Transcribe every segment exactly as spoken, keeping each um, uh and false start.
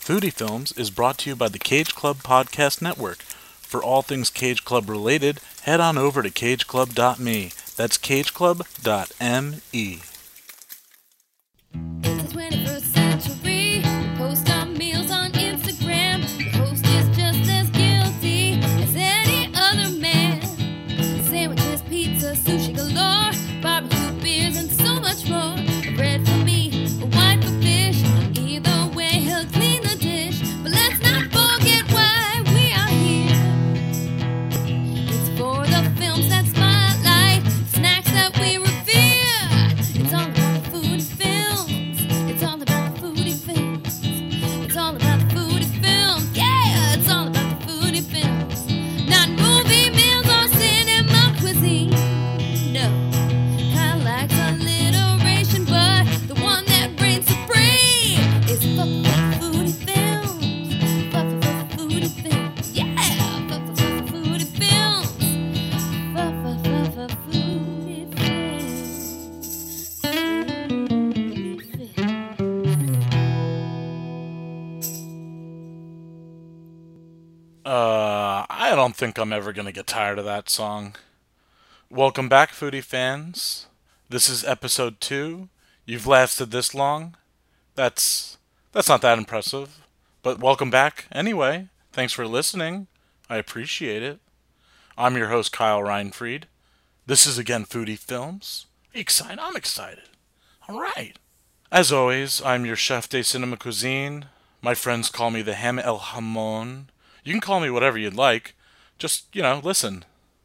Foodie Films is brought to you by the Cage Club Podcast Network. For all things Cage Club related, head on over to cage club dot me. That's cage club dot me. It's the twenty-first century. We post our meals on Instagram. The host is just as guilty as any other man. Sandwiches, pizza, sushi galore, barbecue beers, and so much more. Bread for me, a wine for fish. Either way, he'll clean the dish. But let's not forget why we are here. It's for the films that spotlight, snacks that we revere. It's all about the food and films. It's all about the foodie films. It's all about the foodie films. Yeah, it's all about the foodie films. Not movie meals or cinema cuisine. No, Kyle likes alliteration, but the one that reigns supreme is fuck fuck foodie films. Fuck fuck foodie films. Yeah, fuck fuck fuck foodie films. Fuck fuck fuck fuck foodie films. Foodie films. Uh, I don't think I'm ever going to get tired of that song. Welcome back, foodie fans. This is episode two. You've lasted this long. That's that's not that impressive. But welcome back anyway. Thanks for listening. I appreciate it. I'm your host, Kyle Reinfried. This is again Foodie Films. Are you excited? I'm excited. All right. As always, I'm your chef de cinema cuisine. My friends call me the Ham El Hamon. You can call me whatever you'd like. Just, you know, listen.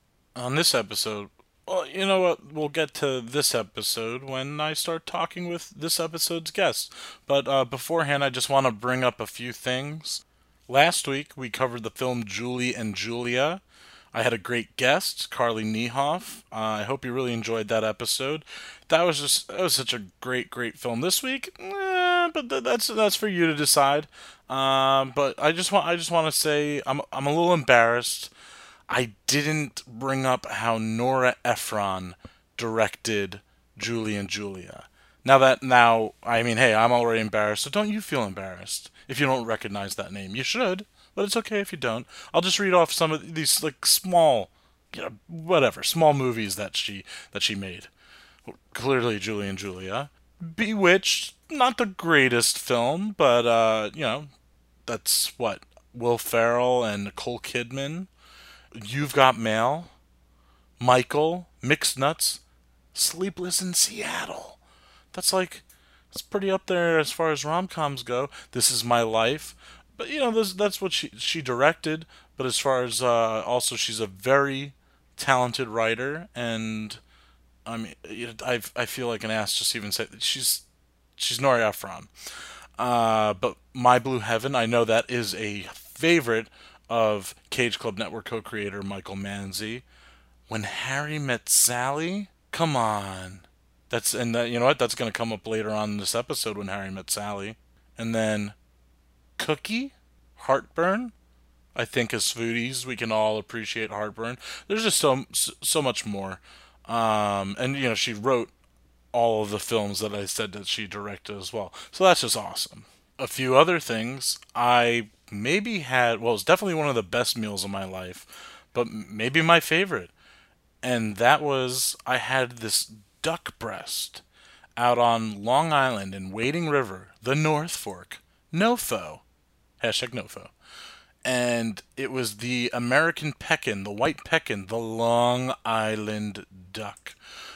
On this episode, well, you know what? We'll get to this episode when I start talking with this episode's guest. But uh, beforehand, I just want to bring up a few things. Last week, we covered the film Julie and Julia. I had a great guest, Carly Niehoff. Uh, I hope you really enjoyed that episode. That was just that was such a great, great film. This week, eh, but th- that's that's for you to decide. Um, but I just want I just want to say I'm I'm a little embarrassed. I didn't bring up how Nora Ephron directed Julie and Julia. Now that now I mean, hey, I'm already embarrassed, so don't you feel embarrassed if you don't recognize that name. You should, but it's okay if you don't. I'll just read off some of these like small, you know, whatever, small movies that she that she made. Clearly, Julie and Julia. Bewitched, not the greatest film, but uh, you know, that's what Will Ferrell and Nicole Kidman. You've Got Mail, Michael, Mixed Nuts, Sleepless in Seattle. That's like, that's pretty up there as far as rom-coms go. This Is My Life. But, you know, this, that's what she, she directed. But as far as, uh, also, she's a very talented writer. And, I mean, you know, I I feel like an ass just even say that she's, she's Nora Ephron. Uh, but My Blue Heaven, I know that is a favorite of Cage Club Network co-creator Michael Manzi. When Harry Met Sally? Come on. That's and that, you know what? That's going to come up later on in this episode, When Harry Met Sally. And then Cookie? Heartburn? I think as foodies we can all appreciate Heartburn. There's just so so much more. Um, and you know, she wrote all of the films that I said that she directed as well. So that's just awesome. A few other things. I maybe had, well, it's definitely one of the best meals of my life, but maybe my favorite. And that was, I had this duck breast out on Long Island in Wading River, the North Fork, NoFo. Hashtag NoFo. And it was the American pekin, the white pekin, the Long Island duck.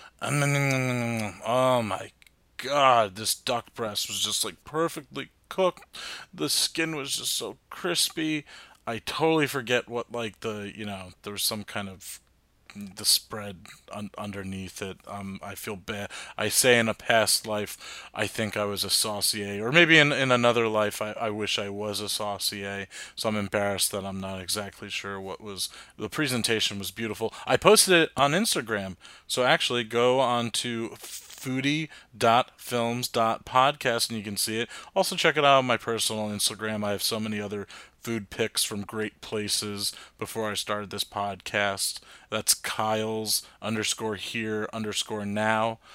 Oh my god, this duck breast was just like perfectly cooked. The skin was just so crispy. I totally forget what, like, the, you know, there was some kind of the spread un- underneath it. Um, I feel bad. I say in a past life, I think I was a saucier, or maybe in, in another life, I, I wish I was a saucier. So I'm embarrassed that I'm not exactly sure what was. The presentation was beautiful. I posted it on Instagram, so actually go on to foodie dot films dot podcast and you can see it. Also check it out on my personal Instagram. I have so many other food pics from great places before I started this podcast. That's Kyle's underscore here underscore now.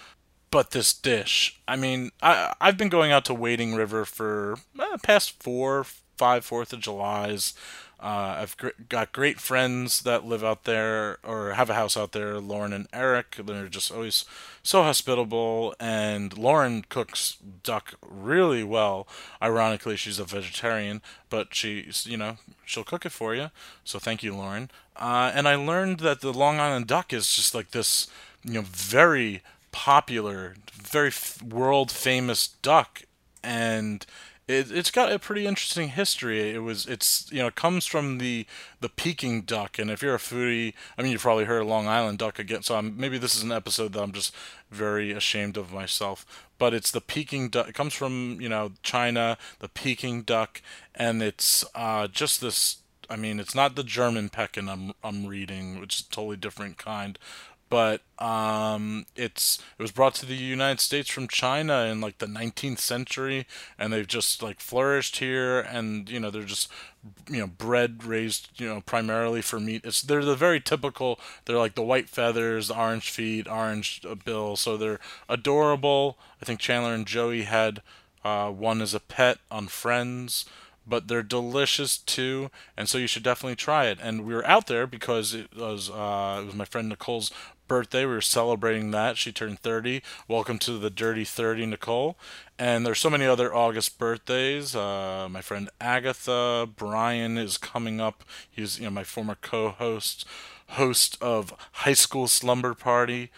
but this dish. I mean, I I've been going out to Wading River for uh, past four, five Fourth of Julys. Uh, I've gr- got great friends that live out there or have a house out there. Lauren and Eric, they're just always so hospitable. And Lauren cooks duck really well. Ironically, she's a vegetarian, but she's you know she'll cook it for you. So thank you, Lauren. Uh, and I learned that the Long Island duck is just like this, you know, very popular, very f- world famous duck, and it, it's got a pretty interesting history. It was, it's, you know, it comes from the the Peking duck, and if you're a foodie, I mean, you've probably heard of Long Island duck again. So I'm, maybe this is an episode that I'm just very ashamed of myself. But it's the Peking duck. It comes from you know China, the Peking duck, and it's uh, just this. I mean, it's not the German Pekin I'm I'm reading, which is a totally different kind, but um, it's it was brought to the United States from China in like the nineteenth century, and they've just like flourished here, and you know they're just you know bred raised you know primarily for meat. It's they're the very typical. They're like the white feathers, the orange feet, orange uh, bill, so they're adorable. I think Chandler and Joey had uh, one as a pet on Friends, but they're delicious too, and so you should definitely try it. And we were out there because it was uh, it was my friend Nicole's birthday. We were celebrating that. She turned thirty. Welcome to the Dirty thirty, Nicole. And there's so many other August birthdays. Uh, my friend Agatha, Brian is coming up. He's you know my former co-host, host of High School Slumber Party.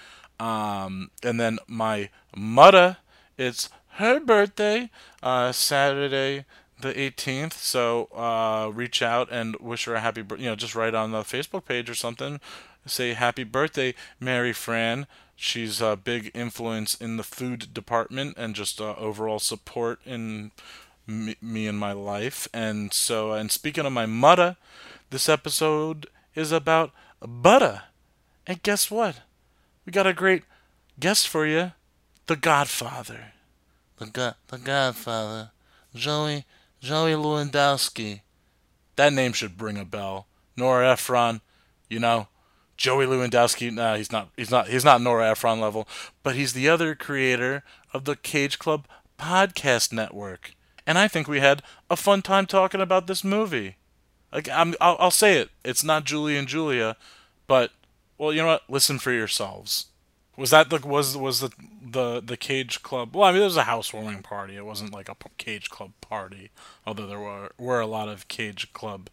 Um, and then my mother, it's her birthday, uh, Saturday the eighteenth. So uh, reach out and wish her a happy birthday. You know, just write on the Facebook page or something. Say happy birthday, Mary Fran. She's a big influence in the food department and just uh, overall support in me, me and my life. And so, and speaking of my mother, this episode is about butter. And guess what? We got a great guest for you, the Godfather. The God, the Godfather, Joey, Joey Lewandowski. That name should ring a bell. Nora Ephron, you know, Joey Lewandowski. Nah, he's not. He's not. He's not Nora Ephron level, but he's the other creator of the Cage Club podcast network. And I think we had a fun time talking about this movie. Like, I'm, I'll, I'll say it. It's not Julie and Julia, but well, you know what? Listen for yourselves. Was that the was was the the the Cage Club? Well, I mean, it was a housewarming party. It wasn't like a Cage Club party, although there were were a lot of Cage Club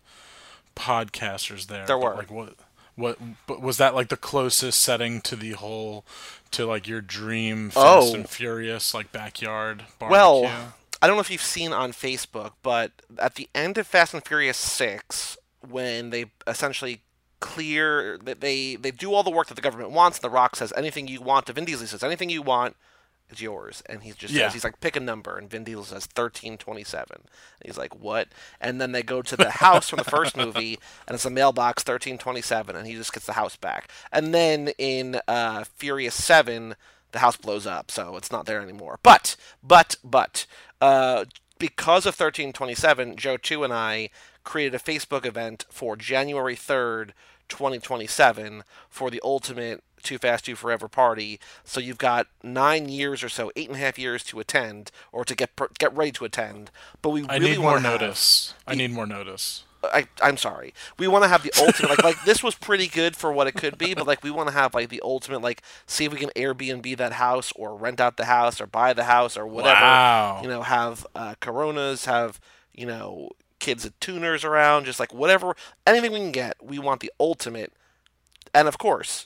podcasters there. There But, were. like what what? But was that like the closest setting to the whole to like your dream Fast Oh. and Furious like backyard barbecue? Well, I don't know if you've seen on Facebook, but at the end of Fast and Furious six, when they essentially clear, they they do all the work that the government wants. The Rock says, anything you want to Vin Diesel. He says, anything you want is yours. And he just Yeah. says, he's like, pick a number. And Vin Diesel says thirteen twenty-seven. And he's like, what? And then they go to the house from the first movie, and it's a mailbox thirteen twenty-seven, and he just gets the house back. And then in uh, Furious seven, the house blows up, so it's not there anymore. But, but, but, uh, because of thirteen twenty-seven, Joe Chu and I created a Facebook event for January third, twenty twenty-seven for the ultimate Too Fast, Too Forever party. So you've got nine years or so, eight and a half years to attend, or to get get ready to attend. But we I really need more want to have, notice. I need more notice. I, I'm sorry. We want to have the ultimate, like, like this was pretty good for what it could be, but like we want to have like the ultimate, like, see if we can Airbnb that house or rent out the house or buy the house or whatever. Wow. You know, have uh, Coronas, have, you know, kids at tuners around, just like whatever, anything we can get. We want the ultimate, and of course,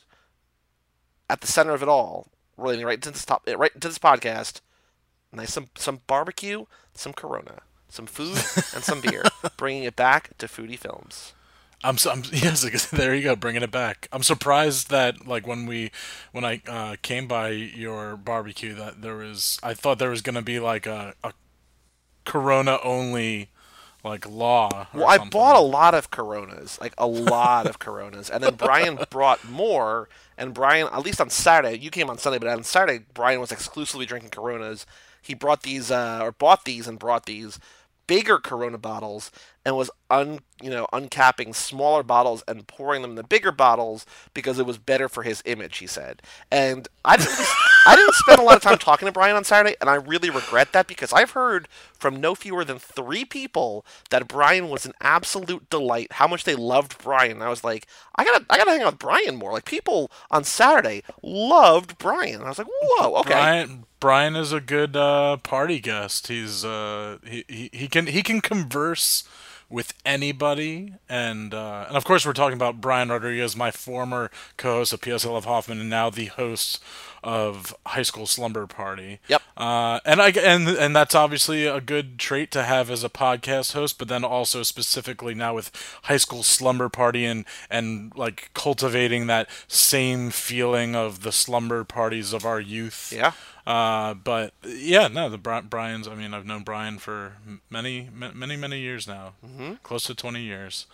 at the center of it all, relating right to this top, right to this podcast, nice some some barbecue, some Corona, some food, and some beer, bringing it back to Foodie Films. I'm, so, I'm yes, there you go, bringing it back. I'm surprised that like when we when I uh, came by your barbecue that there was I thought there was gonna be like a, a Corona only like law. Or Well, I something. bought a lot of Coronas, like a lot of Coronas, and then Brian brought more. And Brian, at least on Saturday, you came on Sunday, but on Saturday, Brian was exclusively drinking Coronas. He brought these, uh, or bought these, and brought these bigger Corona bottles, and was un, you know, uncapping smaller bottles and pouring them in the bigger bottles because it was better for his image. He said, and I didn't. Really, I didn't spend a lot of time talking to Brian on Saturday, and I really regret that because I've heard from no fewer than three people that Brian was an absolute delight. How much they loved Brian. And I was like, I gotta, I gotta hang out with Brian more. Like people on Saturday loved Brian. And I was like, whoa, okay. Brian Brian is a good uh, party guest. He's uh, he, he he can he can converse with anybody, and uh, and of course we're talking about Brian Rodriguez, my former co-host of P S L of Hoffman, and now the host of High School Slumber Party. Yep. Uh, and I and and that's obviously a good trait to have as a podcast host, but then also specifically now with High School Slumber Party and and like cultivating that same feeling of the slumber parties of our youth. Yeah. Uh, but yeah, no, the Bri- Brian's. I mean, I've known Brian for many, many, many years now, mm-hmm. close to twenty years.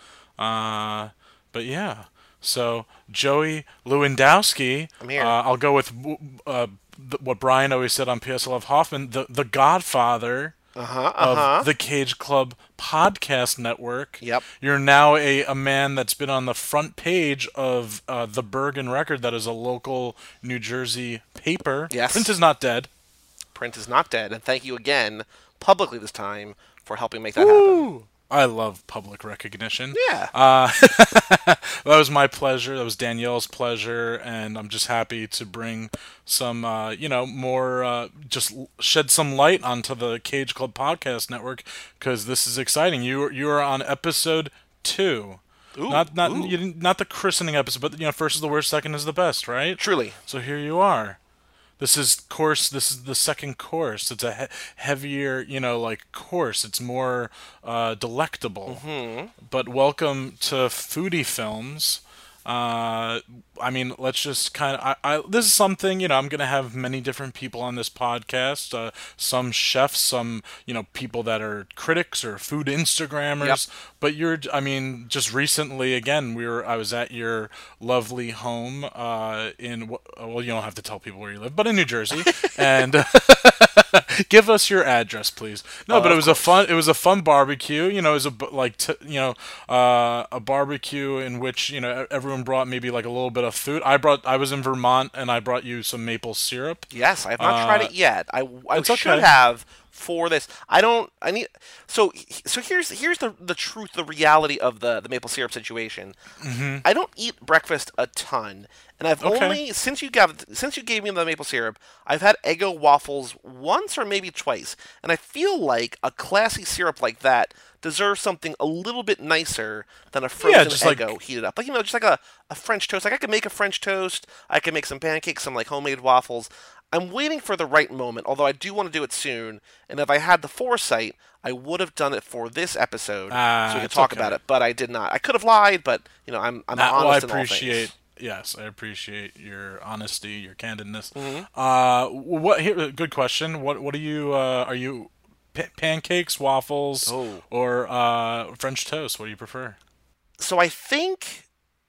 Uh, but yeah, so Joey Lewandowski. I'm here. Uh, I'll go with uh, th- what Brian always said on P S L of Hoffman, the the Godfather uh-huh, uh-huh. of the Cage Club podcast network. Yep. You're now a, a man that's been on the front page of uh, the Bergen Record, that is a local New Jersey paper. Yes. Print is not dead. Print is not dead, and thank you again, publicly this time, for helping make that happen. I love public recognition. Yeah. Uh, that was my pleasure. That was Danielle's pleasure, and I'm just happy to bring some, uh, you know, more, uh, just shed some light onto the Cage Club Podcast Network, because this is exciting. You you are on episode two. Ooh, not not ooh. you didn't, not the christening episode, but you know, first is the worst, second is the best, right? Truly. So here you are. This is course. This is the second course. It's a he- heavier, you know, like course. It's more uh, delectable. Mm-hmm. But welcome to Foodie Films. Uh, I mean, let's just kind of. I, I this is something, you know. I'm gonna have many different people on this podcast. Uh, some chefs, some you know people that are critics or food Instagrammers. Yep. But you're. I mean, just recently, again, we were. I was at your lovely home. Uh, in well, you don't have to tell people where you live, but in New Jersey, and. Give us your address, please. No, Oh, but it of was a course. fun. It was a fun barbecue. You know, it was a bu- like t- you know uh, a barbecue in which you know everyone brought maybe like a little bit of food. I brought. I was in Vermont and I brought you some maple syrup. Yes, I have not Uh, tried it yet. I, I it's should okay. have for this. I don't. I need. So so here's here's the the truth, the reality of the the maple syrup situation. Mm-hmm. I don't eat breakfast a ton, and I've Okay. only since you gave since you gave me the maple syrup, I've had Eggo waffles once or maybe twice, and I feel like a classy syrup like that deserves something a little bit nicer than a frozen just like- Eggo heated up. Like you know, just like a, a French toast. Like I could make a French toast. I can make some pancakes, some like homemade waffles. I'm waiting for the right moment, although I do want to do it soon. And if I had the foresight, I would have done it for this episode, Ah, so we could it's talk okay. about it. But I did not. I could have lied, but you know, I'm I'm Uh, well, I honest in all appreciate. things. Yes, I appreciate your honesty, your candidness. Mm-hmm. Uh, what? Here, good question. What? What are you? Uh, are you pa- pancakes, waffles, Oh. or uh, French toast? What do you prefer? So I think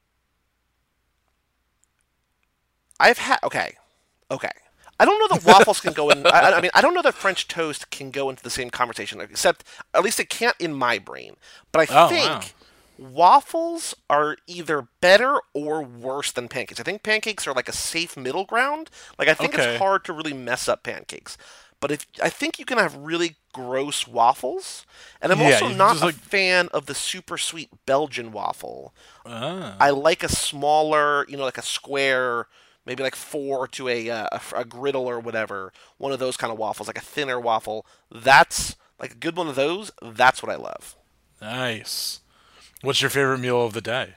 I've had. Okay, okay. I don't know that waffles can go in. I, I mean, I don't know that French toast can go into the same conversation. Except, at least it can't in my brain. But I Oh, think wow. waffles are either better or worse than pancakes. I think pancakes are like a safe middle ground. Like I think Okay. it's hard to really mess up pancakes. But if I think you can have really gross waffles, and I'm Yeah, also you not just a like- fan of the super sweet Belgian waffle. Ah. I like a smaller, you know, like a square, maybe like four to a, uh, a a griddle or whatever. One of those kind of waffles, like a thinner waffle. That's like a good one of those. That's what I love. Nice. What's your favorite meal of the day?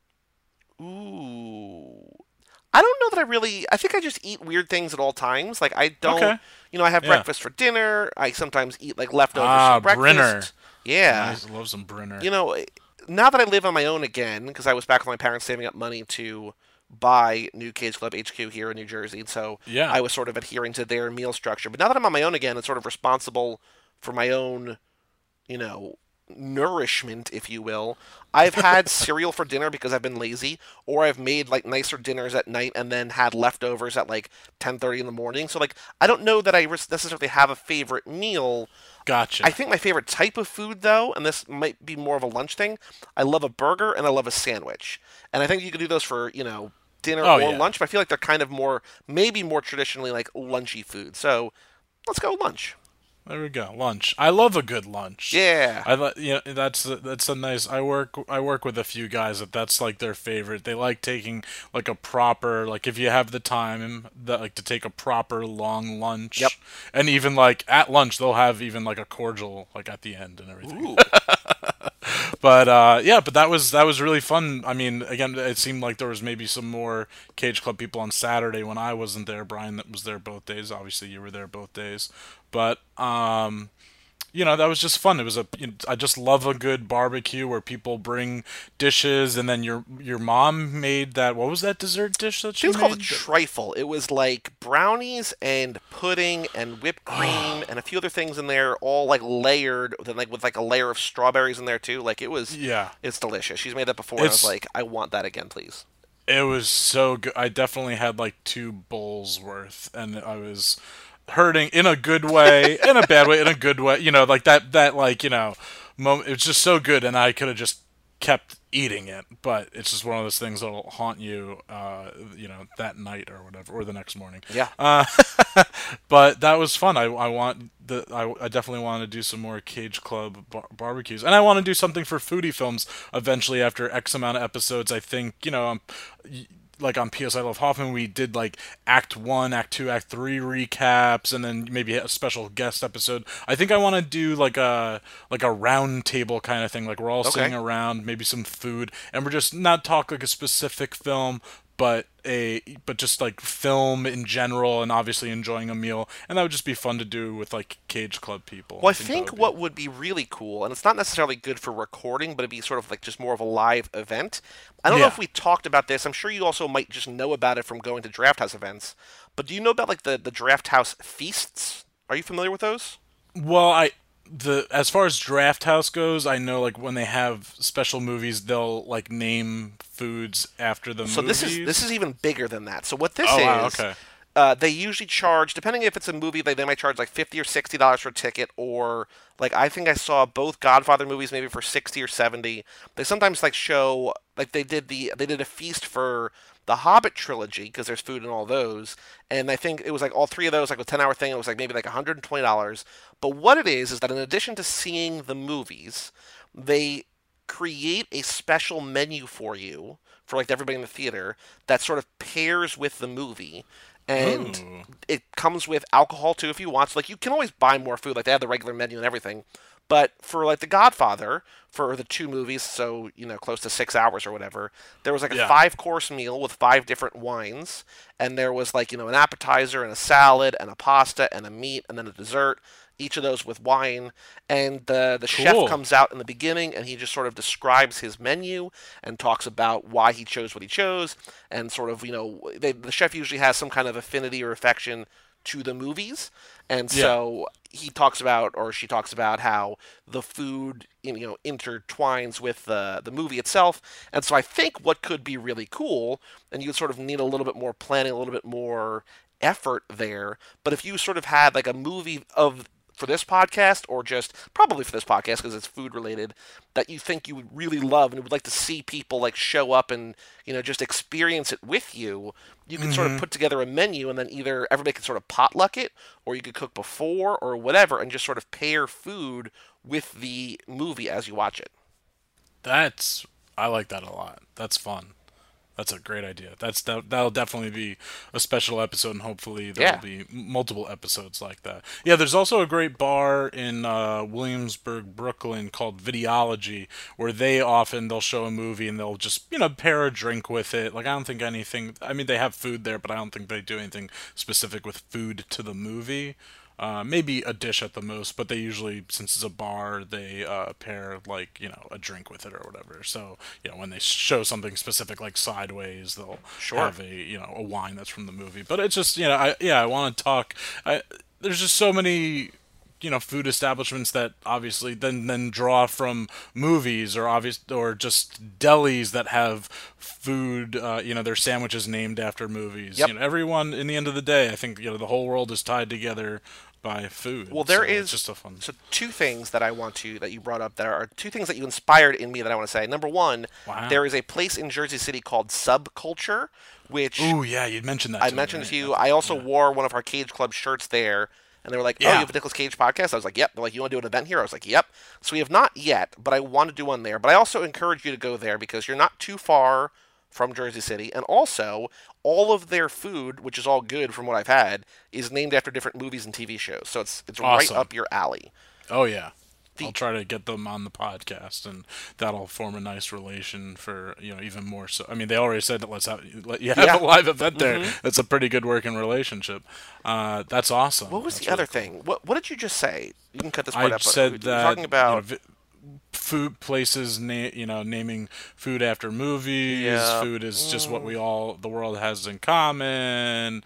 Ooh. I don't know that I really. I think I just eat weird things at all times. Like I don't. Okay. You know, I have Yeah. breakfast for dinner. I sometimes eat like leftovers Ah, for breakfast. Brinner. Yeah. I love some Brinner. You know, now that I live on my own again, because I was back with my parents saving up money to buy new Cage Club H Q here in New Jersey, and so Yeah. I was sort of adhering to their meal structure. But now that I'm on my own again and sort of responsible for my own, you know, nourishment, if you will, I've had cereal for dinner because I've been lazy, or I've made like nicer dinners at night and then had leftovers at like ten thirty in the morning. So like, I don't know that I necessarily have a favorite meal. Gotcha. I think my favorite type of food, though, and this might be more of a lunch thing, I love a burger and I love a sandwich. And I think you could do those for, you know, dinner Oh, or yeah. lunch, but I feel like they're kind of more, maybe more traditionally like lunchy food. So let's go lunch. There we go. Lunch. I love a good lunch. Yeah. I li- you know, that's that's a nice. I work I work with a few guys that that's like their favorite. They like taking like a proper, like if you have the time that like to take a proper long lunch. Yep. And even like at lunch they'll have even like a cordial like at the end and everything. Ooh. But uh, yeah, but that was that was really fun. I mean, again, it seemed like there was maybe some more Cage Club people on Saturday when I wasn't there. Brian that was there both days. Obviously, you were there both days. But um, you know, that was just fun. It was a. You know, I just love a good barbecue where people bring dishes, and then your your mom made that. What was that dessert dish that she It was made? called a trifle. It was like brownies and pudding and whipped cream and a few other things in there, all like layered, then like with like a layer of strawberries in there too. Like it was, Yeah. it's delicious. She's made that before. And I It's was like, I want that again, please. It was so good. I definitely had like two bowls worth, and I was hurting in a good way, in a bad way, in a good way. You know, like that, that like, you know, moment. It was just so good, and I could have just kept eating it, but it's just one of those things that'll haunt you, uh, you know, that night or whatever, or the next morning. Yeah. Uh, but that was fun. I, I want the I, I definitely want to do some more Cage Club bar- barbecues, and I want to do something for Foodie Films eventually after X amount of episodes. I think you know, um, y- like on P S I Love Hoffman, we did like Act One, Act Two, Act Three recaps, and then maybe a special guest episode. I think I want to do like a like a round table kind of thing, like we're all Okay. sitting around, maybe some food, and we're just not talk like a specific film, but a but just like film in general, and obviously enjoying a meal, and that would just be fun to do with like Cage Club people. Well, I that think would be- what would be really cool, and it's not necessarily good for recording, but it'd be sort of like just more of a live event. I don't know Yeah. if we talked about this. I'm sure you also might just know about it from going to Draft House events. But do you know about like the, the Draft House feasts? Are you familiar with those? Well, I the as far as Draft House goes, I know like when they have special movies, they'll like name foods after the So movies. this is this is even bigger than that. So what this Oh, is, wow, okay. uh, they usually charge, depending if it's a movie, they, they might charge like fifty or sixty dollars for a ticket, or like I think I saw both Godfather movies maybe for sixty or seventy. They sometimes like show like they did the they did a feast for the Hobbit trilogy because there's food in all those, and I think it was like all three of those like a ten hour thing. It was like maybe like one hundred twenty dollars. But what it is is that in addition to seeing the movies, they create a special menu for you for like everybody in the theater that sort of pairs with the movie, and Ooh. it comes with alcohol too if you want. So like you can always buy more food, like they have the regular menu and everything. But for like The Godfather, for the two movies, so you know close to six hours or whatever, there was like a Yeah. five course meal with five different wines, and there was like you know an appetizer and a salad and a pasta and a meat and then a dessert. Each of those with wine, and the the chef Cool. comes out in the beginning, and he just sort of describes his menu and talks about why he chose what he chose, and sort of you know they, the chef usually has some kind of affinity or affection to the movies, and Yeah. so he talks about or she talks about how the food you know intertwines with the the movie itself, and so I think what could be really cool, and you sort of need a little bit more planning, a little bit more effort there, but if you sort of had like a movie of for this podcast, or just probably for this podcast because it's food related, that you think you would really love and would like to see people like show up and you know just experience it with you, you can sort of put together a menu, and then either everybody can sort of potluck it, or you could cook before or whatever, and just sort of pair food with the movie as you watch it. That's I like that a lot. That's fun. That's a great idea. That's that, that'll definitely be a special episode, and hopefully there'll Yeah. be m- multiple episodes like that. Yeah, there's also a great bar in uh, Williamsburg, Brooklyn called Videology, where they often they'll show a movie and they'll just you know pair a drink with it. Like I don't think anything. I mean, they have food there, but I don't think they do anything specific with food to the movie. Uh, maybe a dish at the most, but they usually, since it's a bar, they uh, pair like you know a drink with it or whatever. So you know when they show something specific like Sideways, they'll Sure. have a you know a wine that's from the movie. But it's just you know I yeah I want to talk. I, there's just so many you know food establishments that obviously then then draw from movies or obvious or just delis that have food uh, you know their sandwiches named after movies. Yep. You know everyone in the end of the day I think you know the whole world is tied together by food. Well, there so is it's just a fun. so two things that I want to that you brought up that are two things that you inspired in me that I want to say. Number one, Wow. there is a place in Jersey City called Subculture, which Ooh, yeah, you mentioned that. I to mentioned me, to right? you. I also wore one of our Cage Club shirts there, and they were like, "Oh, Yeah. you have a Nicolas Cage podcast?" I was like, "Yep." They're like, "You want to do an event here?" I was like, "Yep." So we have not yet, but I want to do one there. But I also encourage you to go there because you're not too far from Jersey City, and also all of their food, which is all good from what I've had, is named after different movies and T V shows. So it's it's Awesome. right up your alley. Oh yeah. The- I'll try to get them on the podcast, and that'll form a nice relation for you know even more. So I mean, they already said that let's have let you have Yeah. a live event there. That's a pretty good working relationship. Uh, that's awesome. What was That's the other really thing? What what did you just say? You can cut this part I out. but said we were that talking about you know, vi- food places, na- you know, naming food after movies. Yeah. Food is just what we all the world has in common.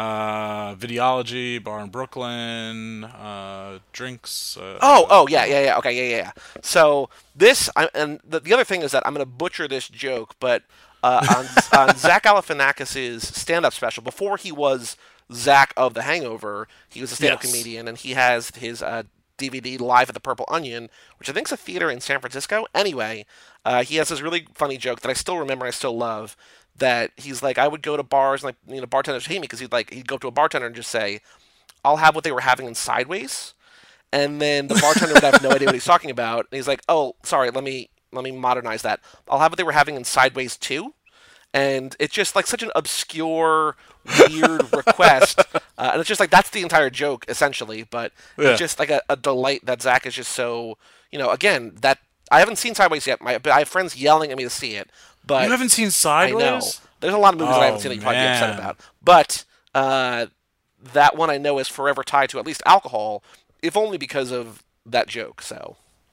Uh, videology, bar in Brooklyn, uh, drinks. Uh, Oh, oh, yeah, yeah, yeah. Okay, yeah, yeah. yeah. So this, I, and the, the other thing is that I'm going to butcher this joke, but uh, on, on Zach Galifianakis' stand-up special, before he was Zach of The Hangover, he was a stand-up Yes. comedian, and he has his uh, D V D Live at the Purple Onion, which I think is a theater in San Francisco. Anyway, uh, he has this really funny joke that I still remember, I still love. That he's like, I would go to bars and like, you know, bartenders hate me because he'd like he'd go up to a bartender and just say, "I'll have what they were having in Sideways," and then the bartender would have no idea what he's talking about. And he's like, "Oh, sorry, let me let me modernize that. I'll have what they were having in Sideways too." And it's just like such an obscure, weird request, uh, and it's just like that's the entire joke essentially. But Yeah. it's just like a, a delight that Zach is just so, you know, again that I haven't seen Sideways yet. My, but I have friends yelling at me to see it. But You haven't seen I Sideways? know there's a lot of movies that I haven't Oh, seen that you probably get upset man. about. But uh, that one I know is forever tied to at least alcohol, if only because of that joke. So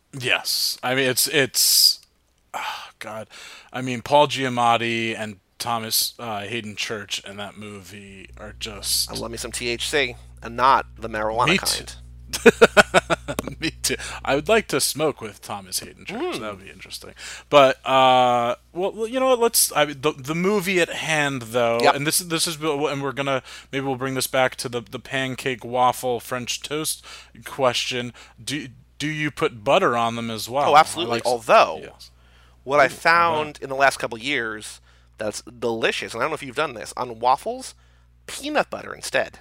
Yes, I mean it's it's, oh, God, I mean Paul Giamatti and Thomas uh, Hayden Church in that movie are just I love me some T H C and not the marijuana Me too. kind. me too. I would like to smoke with Thomas Hayden Hmm. Church. That would be interesting. But uh, well, you know what? Let's I, the the movie at hand though, Yep. and this this is and we're gonna maybe we'll bring this back to the the pancake waffle French toast question. Do do you put butter on them as well? Oh, absolutely. I like- Although Yes. what I found in the last couple years that's delicious, and I don't know if you've done this on waffles, peanut butter instead.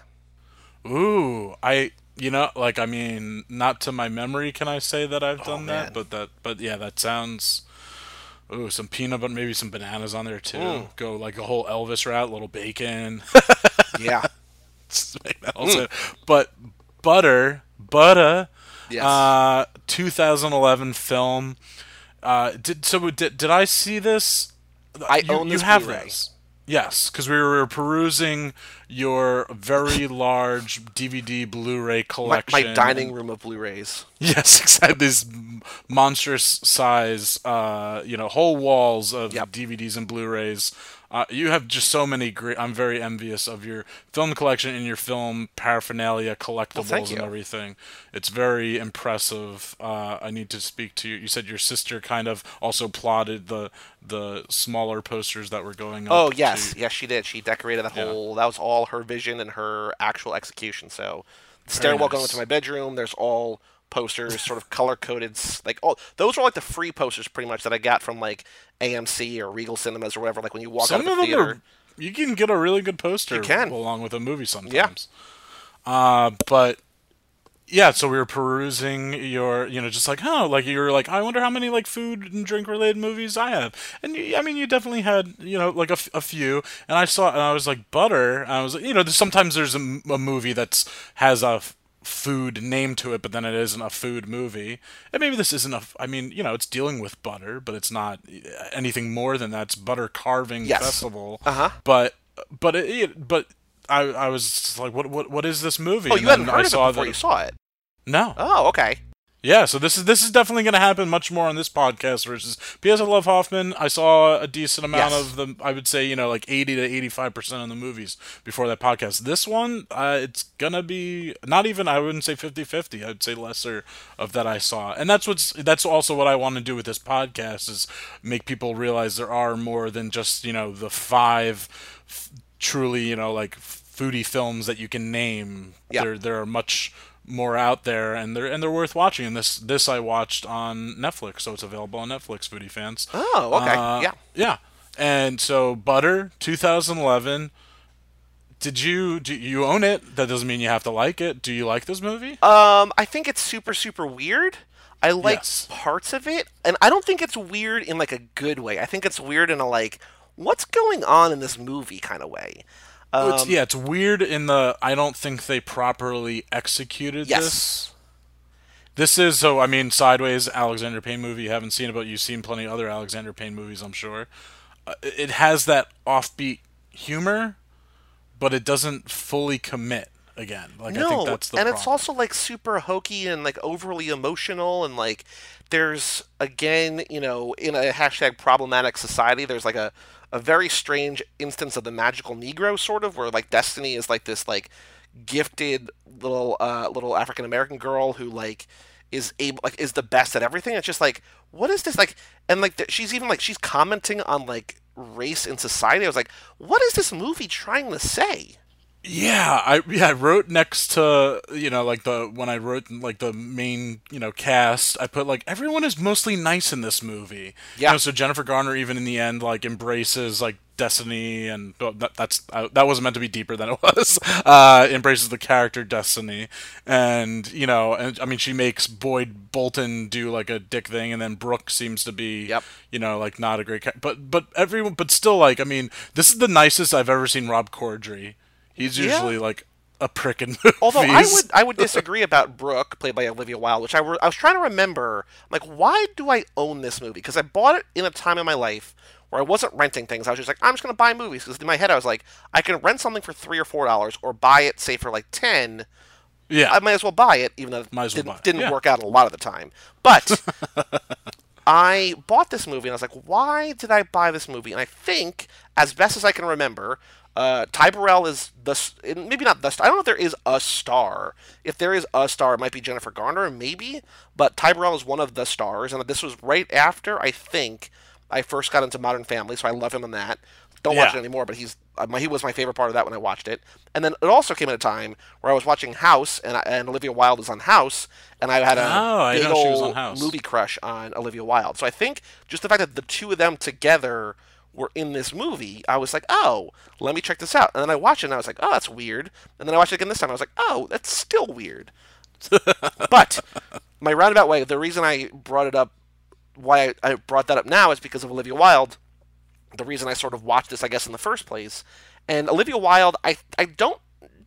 Ooh, I you know like I mean not to my memory can I say that I've done Oh, man. that, but that but yeah that sounds. Ooh, some peanut butter, maybe some bananas on there too. Mm. Go like a whole Elvis route, little bacon. Yeah. Make that all sit. But butter, butter. Yes. Uh, two thousand eleven film. Uh, did so? Did did I see this? I you, own you this have Blu-ray. this. Yes, because we were perusing your very large D V D Blu-ray My, collection. my dining room of Blu-rays. Yes, exactly. These m- monstrous size, uh, you know, whole walls of Yep. D V Ds and Blu-rays. Uh, you have just so many great. I'm very envious of your film collection and your film paraphernalia, collectibles, thank you. and everything. It's very impressive. Uh, I need to speak to you. You said your sister kind of also plotted the the smaller posters that were going up. Oh yes, to- yes she did. She decorated that Yeah. whole. That was all her vision and her actual execution. So the stairwell going nice. into my bedroom. There's all posters, sort of color coded. Like all those were like the free posters, pretty much that I got from like A M C or Regal Cinemas or whatever. Like when you walk Some out of of the them theater. are. You can get a really good poster You can. along with a movie sometimes. Uh, but yeah, so we were perusing your, you know, just like, oh, like you were like, I wonder how many like food and drink related movies I have, and you, I mean, you definitely had, you know, like a, f- a few, and I saw, and I was like, butter, and I was like, you know, there's, sometimes there's a, m- a movie that's has a f- food name to it, but then it isn't a food movie, and maybe this isn't a, f- I mean, you know, it's dealing with butter, but it's not uh, anything more than that. It's butter carving Yes. festival, Uh-huh. but but it, it but. I, I was just like, what what what is this movie? Oh, And you hadn't then heard I of it saw before that- you saw it. No. Oh, okay. Yeah, so this is this is definitely going to happen much more on this podcast versus P S I Love Hoffman. I saw a decent amount Yes. of the, I would say, you know, like eighty to eighty-five percent of the movies before that podcast. This one, uh, it's going to be not even, I wouldn't say fifty-fifty. I'd say lesser of that I saw. And that's what's that's also what I want to do with this podcast is make people realize there are more than just, you know, the five f- truly, you know, like foodie films that you can name. Yeah. There there are much more out there, and they're and they're worth watching. And this this I watched on Netflix, so it's available on Netflix, foodie fans. Oh, okay. Uh, Yeah. Yeah. And so Butter, two thousand eleven. Did you do you own it? That doesn't mean you have to like it. Do you like this movie? Um, I think it's super, super weird. I like Yes. parts of it, and I don't think it's weird in like a good way. I think it's weird in a like, what's going on in this movie kind of way. Um, It's, yeah, it's weird in the I don't think they properly executed Yes. this. This is so I mean Sideways, Alexander Payne movie. You haven't seen it, but you've seen plenty of other Alexander Payne movies, I'm sure. Uh, it has that offbeat humor, but it doesn't fully commit again. Like I no, think that's the and problem. it's also like super hokey and like overly emotional, and like there's again, you know, in a hashtag problematic society, there's like a a very strange instance of the magical Negro, sort of, where like Destiny is like this like gifted little uh little African American girl who like is able like is the best at everything. It's just like, what is this like? And like th- she's even like she's commenting on like race in society. I was like, what is this movie trying to say? Yeah, I yeah I wrote next to you know like the when I wrote like the main you know cast, I put like everyone is mostly nice in this movie. Yeah. You know, so Jennifer Garner even in the end like embraces like Destiny, and well, that, that's uh, that wasn't meant to be deeper than it was. Uh, embraces the character Destiny, and you know, and I mean she makes Boyd Bolton do like a dick thing, and then Brooke seems to be Yep. you know like not a great character, but but everyone but still like I mean this is the nicest I've ever seen Rob Corddry. He's Yeah. usually like a prick in movies. Although I would I would disagree about Brooke, played by Olivia Wilde, which I, were, I was trying to remember, like, why do I own this movie? Because I bought it in a time in my life where I wasn't renting things. I was just like, I'm just going to buy movies. Because in my head, I was like, I can rent something for three or four dollars, or buy it, say, for like ten. yeah, I might as well buy it, even though it Might as well didn't, buy it, didn't yeah. work out a lot of the time. But I bought this movie, and I was like, why did I buy this movie? And I think, as best as I can remember, uh, Ty Burrell is the s- maybe not the star. I don't know if there is a star. If there is a star, it might be Jennifer Garner, maybe. But Ty Burrell is one of the stars, and this was right after I think I first got into Modern Family, so I love him in that. Don't watch Yeah. it anymore, but he's uh, my, he was my favorite part of that when I watched it. And then it also came at a time where I was watching House, and I, and Olivia Wilde was on House, and I had a Oh, I big didn't know she was old on House. movie crush on Olivia Wilde. So I think just the fact that the two of them together were in this movie, I was like, oh, let me check this out. And then I watched it, and I was like, oh, that's weird. And then I watched it again this time, I was like, oh, that's still weird. But my roundabout way, the reason I brought it up, why I, I brought that up now, is because of Olivia Wilde. The reason I sort of watched this, I guess, in the first place. And Olivia Wilde, I I don't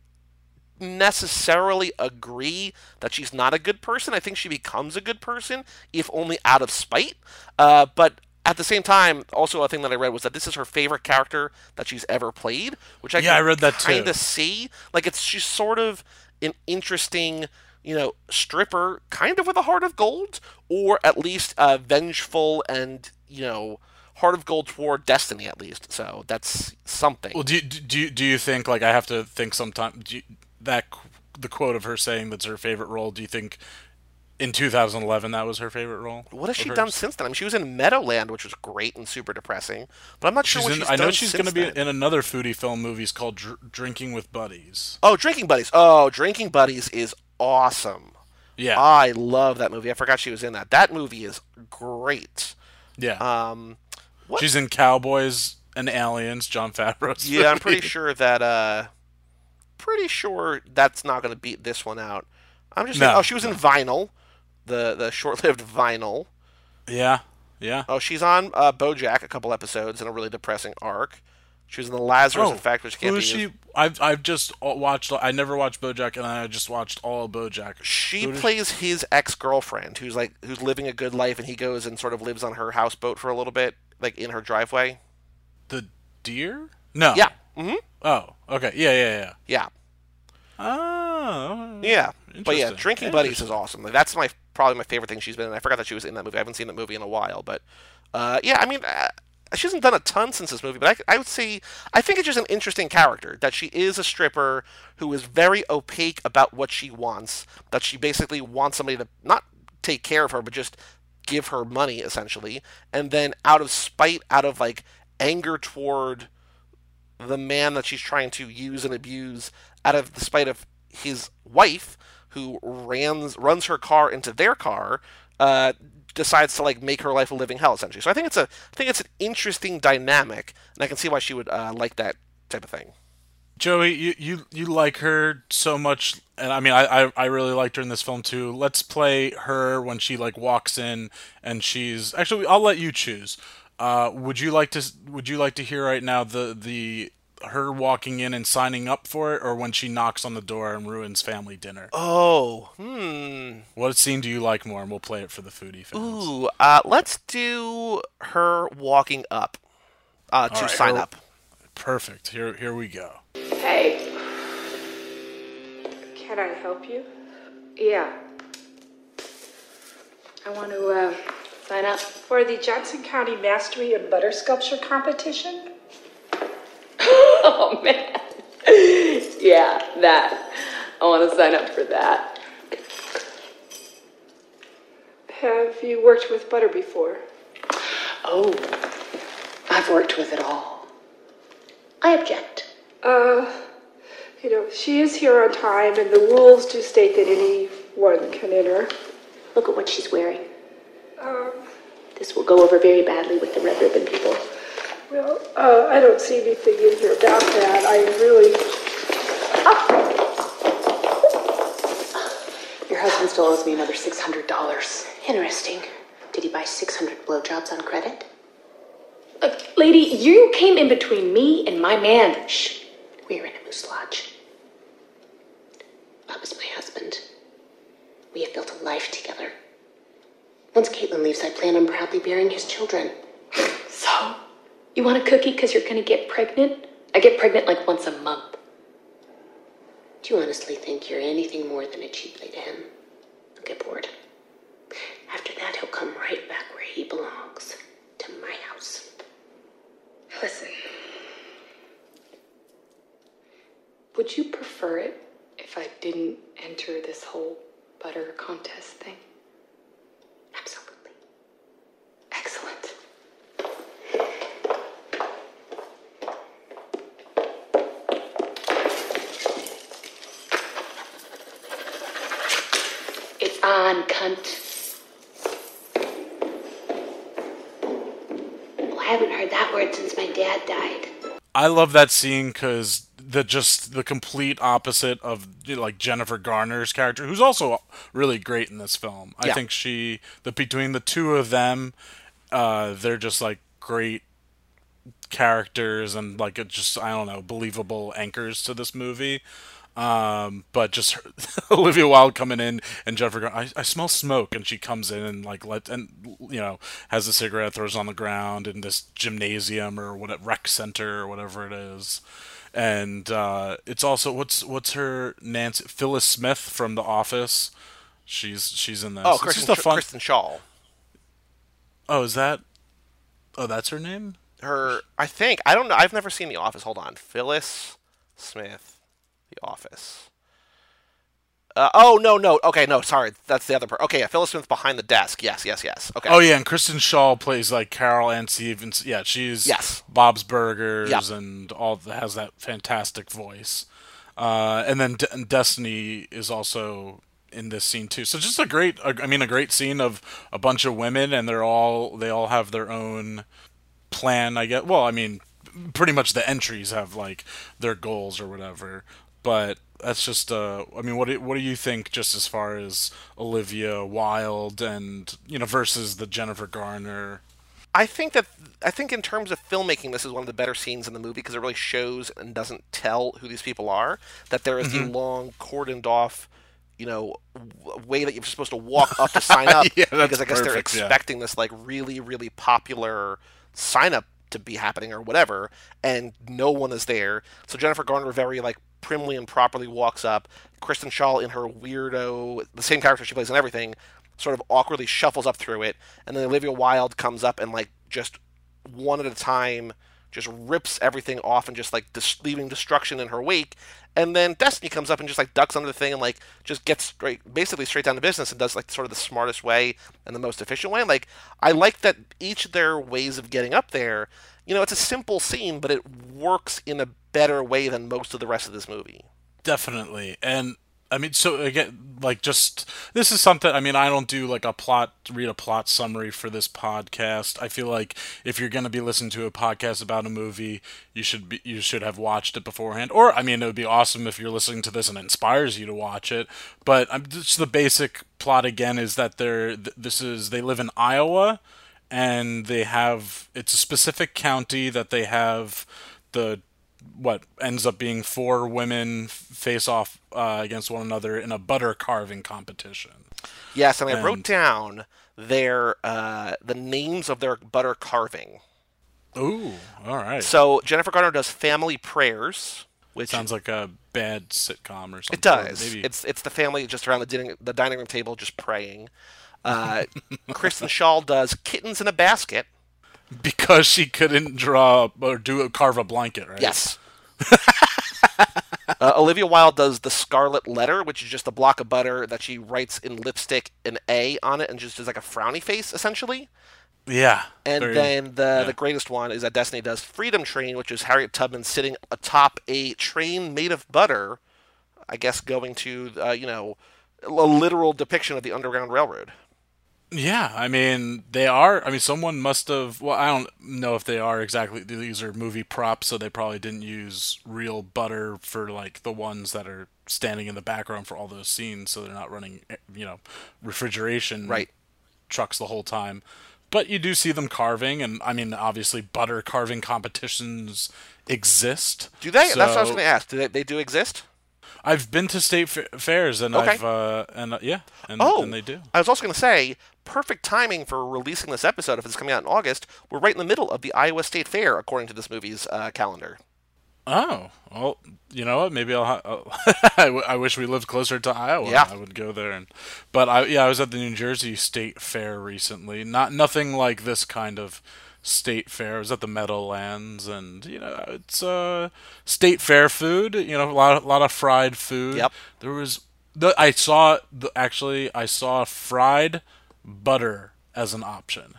necessarily agree that she's not a good person. I think she becomes a good person, if only out of spite. Uh, but at the same time, also a thing that I read was that this is her favorite character that she's ever played, which I Yeah, I read that too. kind of see. Like, it's she's sort of an interesting, you know, stripper, kind of with a heart of gold, or at least uh, vengeful and, you know, heart of gold toward Destiny, at least. So that's something. Well, do you, do you, do you think like I have to think sometime do you, that qu- the quote of her saying that's her favorite role? Do you think in two thousand eleven that was her favorite role? What has of she hers? done since then? I mean, she was in Meadowland, which was great and super depressing, but I'm not sure She's what in, she's I know done she's since going to be then. in another foodie film movies called Dr- Drinking with Buddies. Oh, Drinking Buddies. Oh, Drinking Buddies is awesome. Yeah, I love that movie. I forgot she was in that. That movie is great. yeah. Um, what? She's in Cowboys and Aliens. John Favreau's Yeah, I'm movie. pretty sure that. Uh, pretty sure that's not going to beat this one out. I'm just saying. No, Oh, she was in Vinyl, the the short-lived Vinyl. Yeah, yeah. Oh, she's on uh, BoJack a couple episodes in a really depressing arc. She was in the Lazarus Oh, Effect, which can't Who be is used. she? I've I've just watched. I never watched BoJack, and I just watched all of BoJack. She Who does- plays his ex-girlfriend, who's like who's living a good life, and he goes and sort of lives on her houseboat for a little bit, like in her driveway. the deer. No. Yeah. Mm-hmm. Oh, okay. Yeah, yeah, yeah. Yeah. Oh, Yeah. But yeah, Interesting. Drinking Buddies is Interesting. awesome. Like, that's my probably my favorite thing she's been in. I forgot that she was in that movie. I haven't seen that movie in a while, but uh, yeah, I mean, uh, she hasn't done a ton since this movie, but I, I would say I think it's just an interesting character that she is a stripper who is very opaque about what she wants. That she basically wants somebody to not take care of her, but just give her money essentially, and then out of spite, out of like anger toward the man that she's trying to use and abuse out of the spite of his wife, who runs runs her car into their car, uh, decides to like make her life a living hell essentially. So I think it's a I think it's an interesting dynamic, and I can see why she would uh, like that type of thing. Joey, you, you, you like her so much, and I mean, I, I, I really liked her in this film too. Let's play her when she like walks in, and she's actually. I'll let you choose. Uh, would you like to Would you like to hear right now the the her walking in and signing up for it, or when she knocks on the door and ruins family dinner? Oh, hmm. What scene do you like more? And we'll play it for the foodie fans. Ooh, uh, let's do her walking up uh, to right, sign her- up. Perfect. Here here we go. Hey, can I help you? Yeah. I want to uh, sign up for the Johnson County Mastery and Butter Sculpture Competition. Oh, man. Yeah, that. I want to sign up for that. Have you worked with butter before? Oh, I've worked with it all. I object. Uh, you know, she is here on time, and the rules do state that anyone can enter. Look at what she's wearing. Um, This will go over very badly with the red ribbon people. well, uh, I don't see anything in here about that. I really... Your husband still owes me another six hundred dollars. Interesting. Did he buy six hundred blowjobs on credit? Uh, lady, you came in between me and my man. Shh. We're in a moose lodge. Bob is my husband. We have built a life together. Once Caitlin leaves, I plan on proudly bearing his children. So, you want a cookie because you're going to get pregnant? I get pregnant like once a month. Do you honestly think you're anything more than a cheap lay to him? He'll get bored. After that, he'll come right back where he belongs. To my house. Listen, Would you prefer it if I didn't enter this whole butter contest thing? Absolutely. Excellent. It's on, cunt. Well, I haven't heard that word since my dad died. I love that scene because the just the complete opposite of you know, like Jennifer Garner's character, who's also really great in this film. I Yeah. think she the between the two of them, uh, they're just like great characters and like a, just I don't know believable anchors to this movie. Um, but just her, Olivia Wilde coming in and Jennifer Garner, I, I smell smoke, and she comes in and like let and you know has a cigarette, throws it on the ground in this gymnasium or what rec center or whatever it is, and uh, it's also what's what's her Nancy Phyllis Smith from The Office. She's she's in this. Oh, It's Kristen, just a fun. Kristen Shaw. Oh, is that? Oh, that's her name. Her, I think. I don't know. I've never seen The Office. Hold on. Phyllis Smith. The Office. Uh, oh, no, no. Okay, no, sorry. That's the other part. Okay, yeah, Phyllis Smith behind the desk. Yes, yes, yes. Okay. Oh yeah, and Kristen Shaw plays like Carol Ann Stevens. Yeah, she's Yes. Bob's Burgers Yep. and all has that fantastic voice. Uh, and then De- and Destiny is also in this scene too. So just a great, I mean, a great scene of a bunch of women, and they're all they all have their own plan. I guess. Well, I mean, pretty much the entries have like their goals or whatever. But that's just, uh, I mean, what do, what do you think just as far as Olivia Wilde and, you know, versus the Jennifer Garner? I think that I think in terms of filmmaking, this is one of the better scenes in the movie because it really shows and doesn't tell who these people are. That there is the long cordoned off, you know, w- way that you're supposed to walk up to sign up. Yeah, that's because I guess they're perfect, yeah. expecting this like really really popular sign up to be happening or whatever, and no one is there. So Jennifer Garner very like primly and properly walks up. Kristen Shaw in her weirdo, the same character she plays in everything, sort of awkwardly shuffles up through it, and then Olivia Wilde comes up and like just one at a time just rips everything off and just like dis- leaving destruction in her wake. And then Destiny comes up and just like ducks under the thing and like just gets straight, basically straight down to business and does like sort of the smartest way and the most efficient way. Like I like that each of their ways of getting up there. You know, it's a simple scene, but it works in a better way than most of the rest of this movie. Definitely. And I mean, so again, like just, this is something, I mean, I don't do like a plot, read a plot summary for this podcast. I feel like if you're going to be listening to a podcast about a movie, you should be, you should have watched it beforehand. Or, I mean, it would be awesome if you're listening to this and it inspires you to watch it. But um, just the basic plot again is that they're, this is, they live in Iowa and they have, it's a specific county that they have the, what ends up being four women face off uh, against one another in a butter carving competition. Yes, and I And- wrote down their uh, the names of their butter carving. Ooh, all right. So Jennifer Garner does Family Prayers, which Sounds like a bad sitcom or something. it does. Maybe. It's it's the family just around the dining, the dining room table just praying. Uh, Kristen Shaw does Kittens in a Basket. Because she couldn't draw or do a, carve a blanket, right? Yes. uh, Olivia Wilde does The Scarlet Letter, which is just a block of butter that she writes in lipstick an A on it and just does like a frowny face, essentially. Yeah. And very- then the yeah. the greatest one is that Destiny does Freedom Train, which is Harriet Tubman sitting atop a train made of butter, I guess going to, uh, you know, a literal depiction of the Underground Railroad. Yeah, I mean, they are. I mean, someone must have. Well, I don't know if they are exactly. These are movie props, so they probably didn't use real butter for like the ones that are standing in the background for all those scenes, so they're not running, you know, refrigeration Right. trucks the whole time. But you do see them carving, and I mean, obviously, butter carving competitions exist. Do they? That's what I was So- going to ask. Do they, they do exist? I've been to state fa- fairs, and Okay. I've uh, and uh, yeah, and, Oh, and they do. I was also going to say, perfect timing for releasing this episode if it's coming out in August. We're right in the middle of the Iowa State Fair, according to this movie's uh, calendar. Oh, well, you know what? Maybe I'll. Ha- I'll I, w- I wish we lived closer to Iowa. Yeah. I would go there. And, but I, yeah, I was at the New Jersey State Fair recently. Not nothing like this kind of state fair. I was at the Meadowlands, and you know, it's uh state fair food. You know, a lot, of, lot of fried food. Yep. There was. The, I saw the actually. I saw fried butter as an option.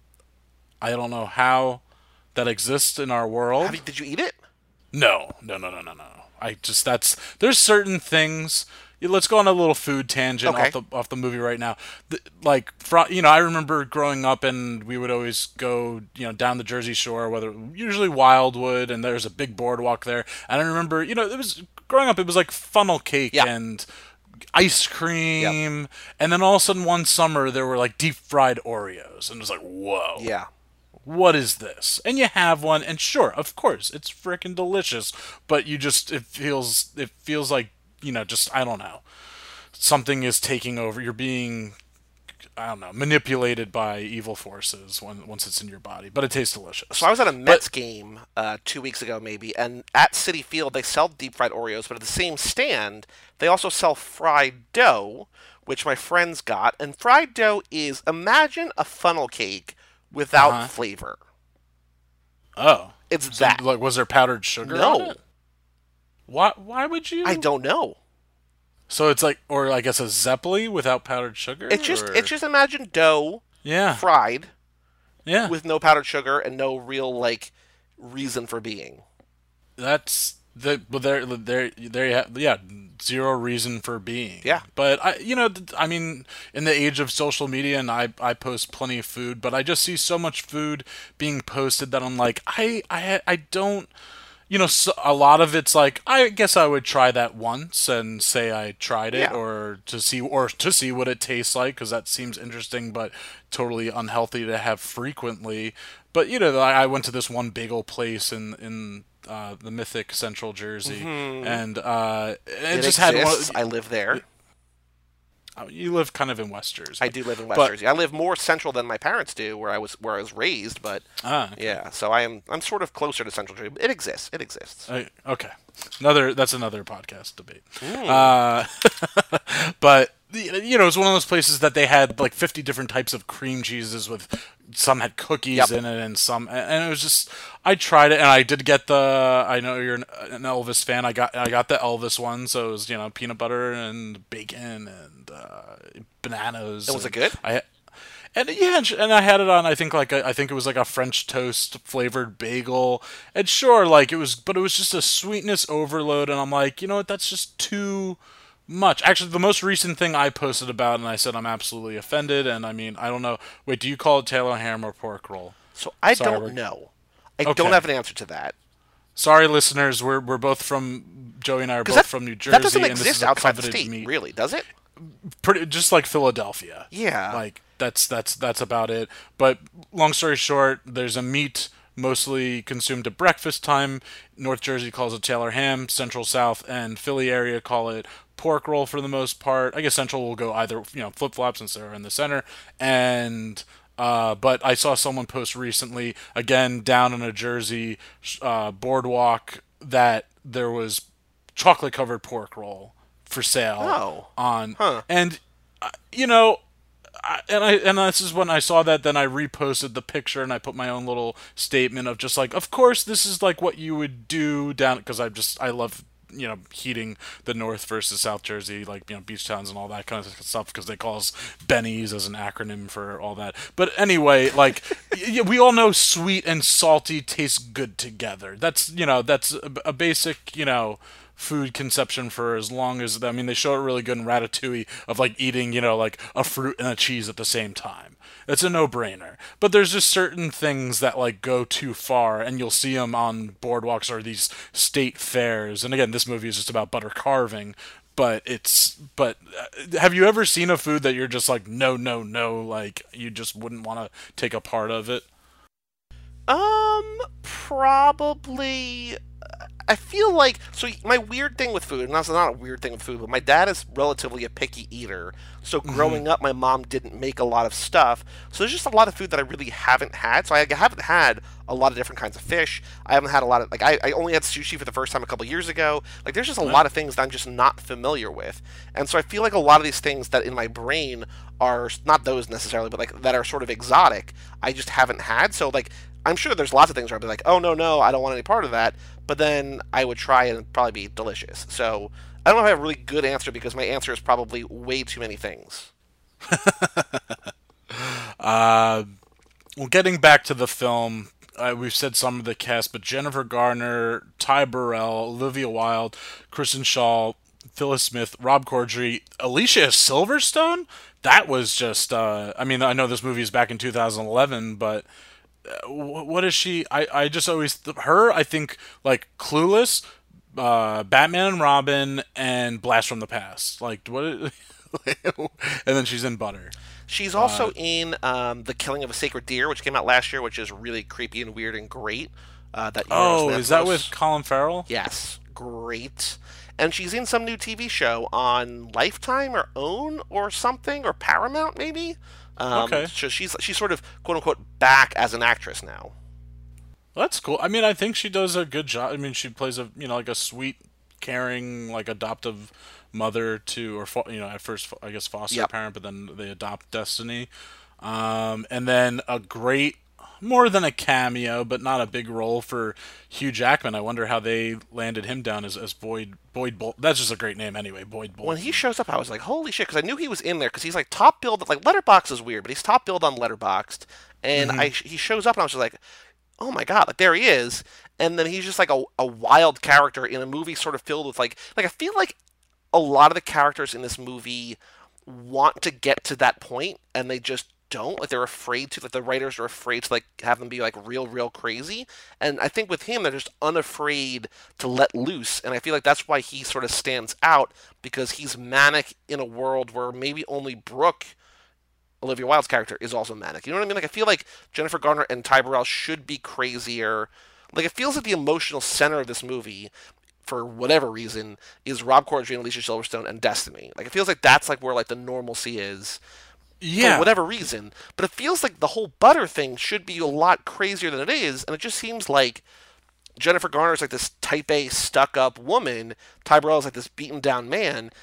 I don't know how that exists in our world. Have you, did you eat it? No, no, no, no, no, no. I just that's there's certain things. yeah, Let's go on a little food tangent Okay. off the off the movie right now. The, like, fr- you know, I remember growing up, and we would always go, you know, down the Jersey Shore, whether usually Wildwood, and there's a big boardwalk there. And I remember, you know, it was growing up. It was like funnel cake Yeah. and ice cream, and then all of a sudden one summer there were like deep fried Oreos, and it was like, whoa. Yeah. What is this? And you have one, and sure, of course, it's freaking delicious, but you just, it feels, it feels like, you know, just, I don't know, something is taking over. You're being, I don't know, manipulated by evil forces when, once it's in your body, but it tastes delicious. So I was at a Mets game uh, two weeks ago, maybe, and at Citi Field they sell deep fried Oreos, but at the same stand they also sell fried dough, which my friends got. And fried dough is, imagine a funnel cake without Uh-huh. flavor. Oh. It's So, that. like, was there powdered sugar on No, it? Why, why would you? I don't know. So it's like, or I guess a Zeppeli without powdered sugar? It's just, or- it's just imagine dough Yeah. fried Yeah. with no powdered sugar and no real like reason for being. That's the but there there there you have, yeah, zero reason for being. Yeah. But I you know th- I mean, in the age of social media, and I I post plenty of food, but I just see so much food being posted that I'm like, I I I don't, you know, so, a lot of it's like, I guess I would try that once and say I tried it, Yeah. or to see or to see what it tastes like, because that seems interesting but totally unhealthy to have frequently. But you know, I I went to this one bagel place in in uh, the mythic Central Jersey, and uh, it, It just exists. had I one. live there. You live kind of in West Jersey. I do live in West But- Jersey. I live more central than my parents do, where I was where I was raised. But Ah, yeah, so I am I'm sort of closer to Central Jersey. It exists. It exists. I- okay, another that's another podcast debate. Uh, but you know, it was one of those places that they had like fifty different types of cream cheeses with some had cookies Yep. in it and some, and it was just, I tried it and I did get the, I know you're an, an Elvis fan. I got, I got the Elvis one. So it was, you know, peanut butter and bacon and, uh, bananas. And was it and good? I, and yeah, and sh- and I had it on. I think like a, I think it was like a French toast flavored bagel. And sure, like it was, but it was just a sweetness overload. And I'm like, you know what? That's just too much. Actually, the most recent thing I posted about, and I said I'm absolutely offended. And I mean, I don't know. Wait, do you call it Taylor ham or pork roll? So I Sorry, don't we're- know. I Okay. don't have an answer to that. Sorry, listeners. We're we're both from Joey and I are both Because that, from New Jersey, that doesn't and this is exist a outside the coveted state, meat. really, does it? Pretty just like Philadelphia. Yeah. Like that's that's that's about it. But long story short, there's a meat mostly consumed at breakfast time. North Jersey calls it Taylor ham, Central South and Philly area call it pork roll for the most part. I guess Central will go either, you know, flip-flops since they're in the center. And uh, but I saw someone post recently, again down in a Jersey uh, boardwalk, that there was chocolate covered pork roll for sale Oh. on, Huh. and uh, you know, I, and I and this is when I saw that. Then I reposted the picture and I put my own little statement of just like, of course, this is like what you would do down, because I just I love, you know, heating the North versus South Jersey, like, you know, beach towns and all that kind of stuff, because they call us Bennies as an acronym for all that. But anyway, like y- we all know sweet and salty taste good together. That's, you know, that's a, a basic, you know, food conception for as long as, I mean, they show it really good in Ratatouille of like eating, you know, like a fruit and a cheese at the same time. It's a no-brainer. But there's just certain things that like go too far, and you'll see them on boardwalks or these state fairs. And again, this movie is just about butter carving, but it's but uh, have you ever seen a food that you're just like, no, no, no, like you just wouldn't want to take a part of it? Um, probably. I feel like, so my weird thing with food, and that's not a weird thing with food, but my dad is relatively a picky eater. So growing up, my mom didn't make a lot of stuff. So there's just a lot of food that I really haven't had. So I haven't had a lot of different kinds of fish. I haven't had a lot of, like, I, I only had sushi for the first time a couple years ago. Like, there's just a lot of things that I'm just not familiar with. And so I feel like a lot of these things that in my brain are, not those necessarily, but like, that are sort of exotic, I just haven't had. So, like, I'm sure there's lots of things where I'd be like, oh, no, no, I don't want any part of that. But then I would try it and it'd probably be delicious. So I don't know if I have a really good answer, because my answer is probably way too many things. Uh, well, getting back to the film, uh, we've said some of the cast, but Jennifer Garner, Ty Burrell, Olivia Wilde, Kristen Shaw, Phyllis Smith, Rob Corddry, Alicia Silverstone. That was just, uh, I mean, I know this movie is back in two thousand eleven, but uh, what is she? I, I just always, th- her, I think, like, Clueless, uh, Batman and Robin, and Blast from the Past. Like, what is, and then she's in Butter. She's also in um, The Killing of a Sacred Deer, which came out last year, which is really creepy and weird and great. Uh, that Oh, Euros is that Lanthimos- with Colin Farrell? Yes, great. And she's in some new T V show on Lifetime or OWN or something, or Paramount maybe. Um, Okay. So she's she's sort of quote unquote back as an actress now. That's cool. I mean, I think she does a good job. I mean, she plays a, you know, like a sweet, caring, like adoptive mother to, or fo- you know, at first I guess foster Yep. parent, but then they adopt Destiny, um, and then a great, more than a cameo, but not a big role for Hugh Jackman. I wonder how they landed him down as as Boyd Boyd Bolt. That's just a great name anyway, Boyd Bolt. When he shows up, I was like, holy shit, because I knew he was in there, because he's like top billed. Like Letterboxd is weird, but he's top billed on Letterboxd, and I he shows up, and I was just like, oh my god, like there he is. And then he's just like a, a wild character in a movie sort of filled with like like I feel like a lot of the characters in this movie want to get to that point and they just don't. Like they're afraid to, like the writers are afraid to like have them be like real real crazy. And I think with him they're just unafraid to let loose, and I feel like that's why he sort of stands out, because he's manic in a world where maybe only Brooke, Olivia Wilde's character, is also manic. You know what I mean? Like I feel like Jennifer Garner and Ty Burrell should be crazier. Like it feels like the emotional center of this movie, for whatever reason, is Rob Corddry and Alicia Silverstone and Destiny. Like it feels like that's like where like the normalcy is, yeah, for whatever reason. But it feels like the whole Butter thing should be a lot crazier than it is, and it just seems like Jennifer Garner is like this type A stuck-up woman, Ty Burrell is like this beaten-down man,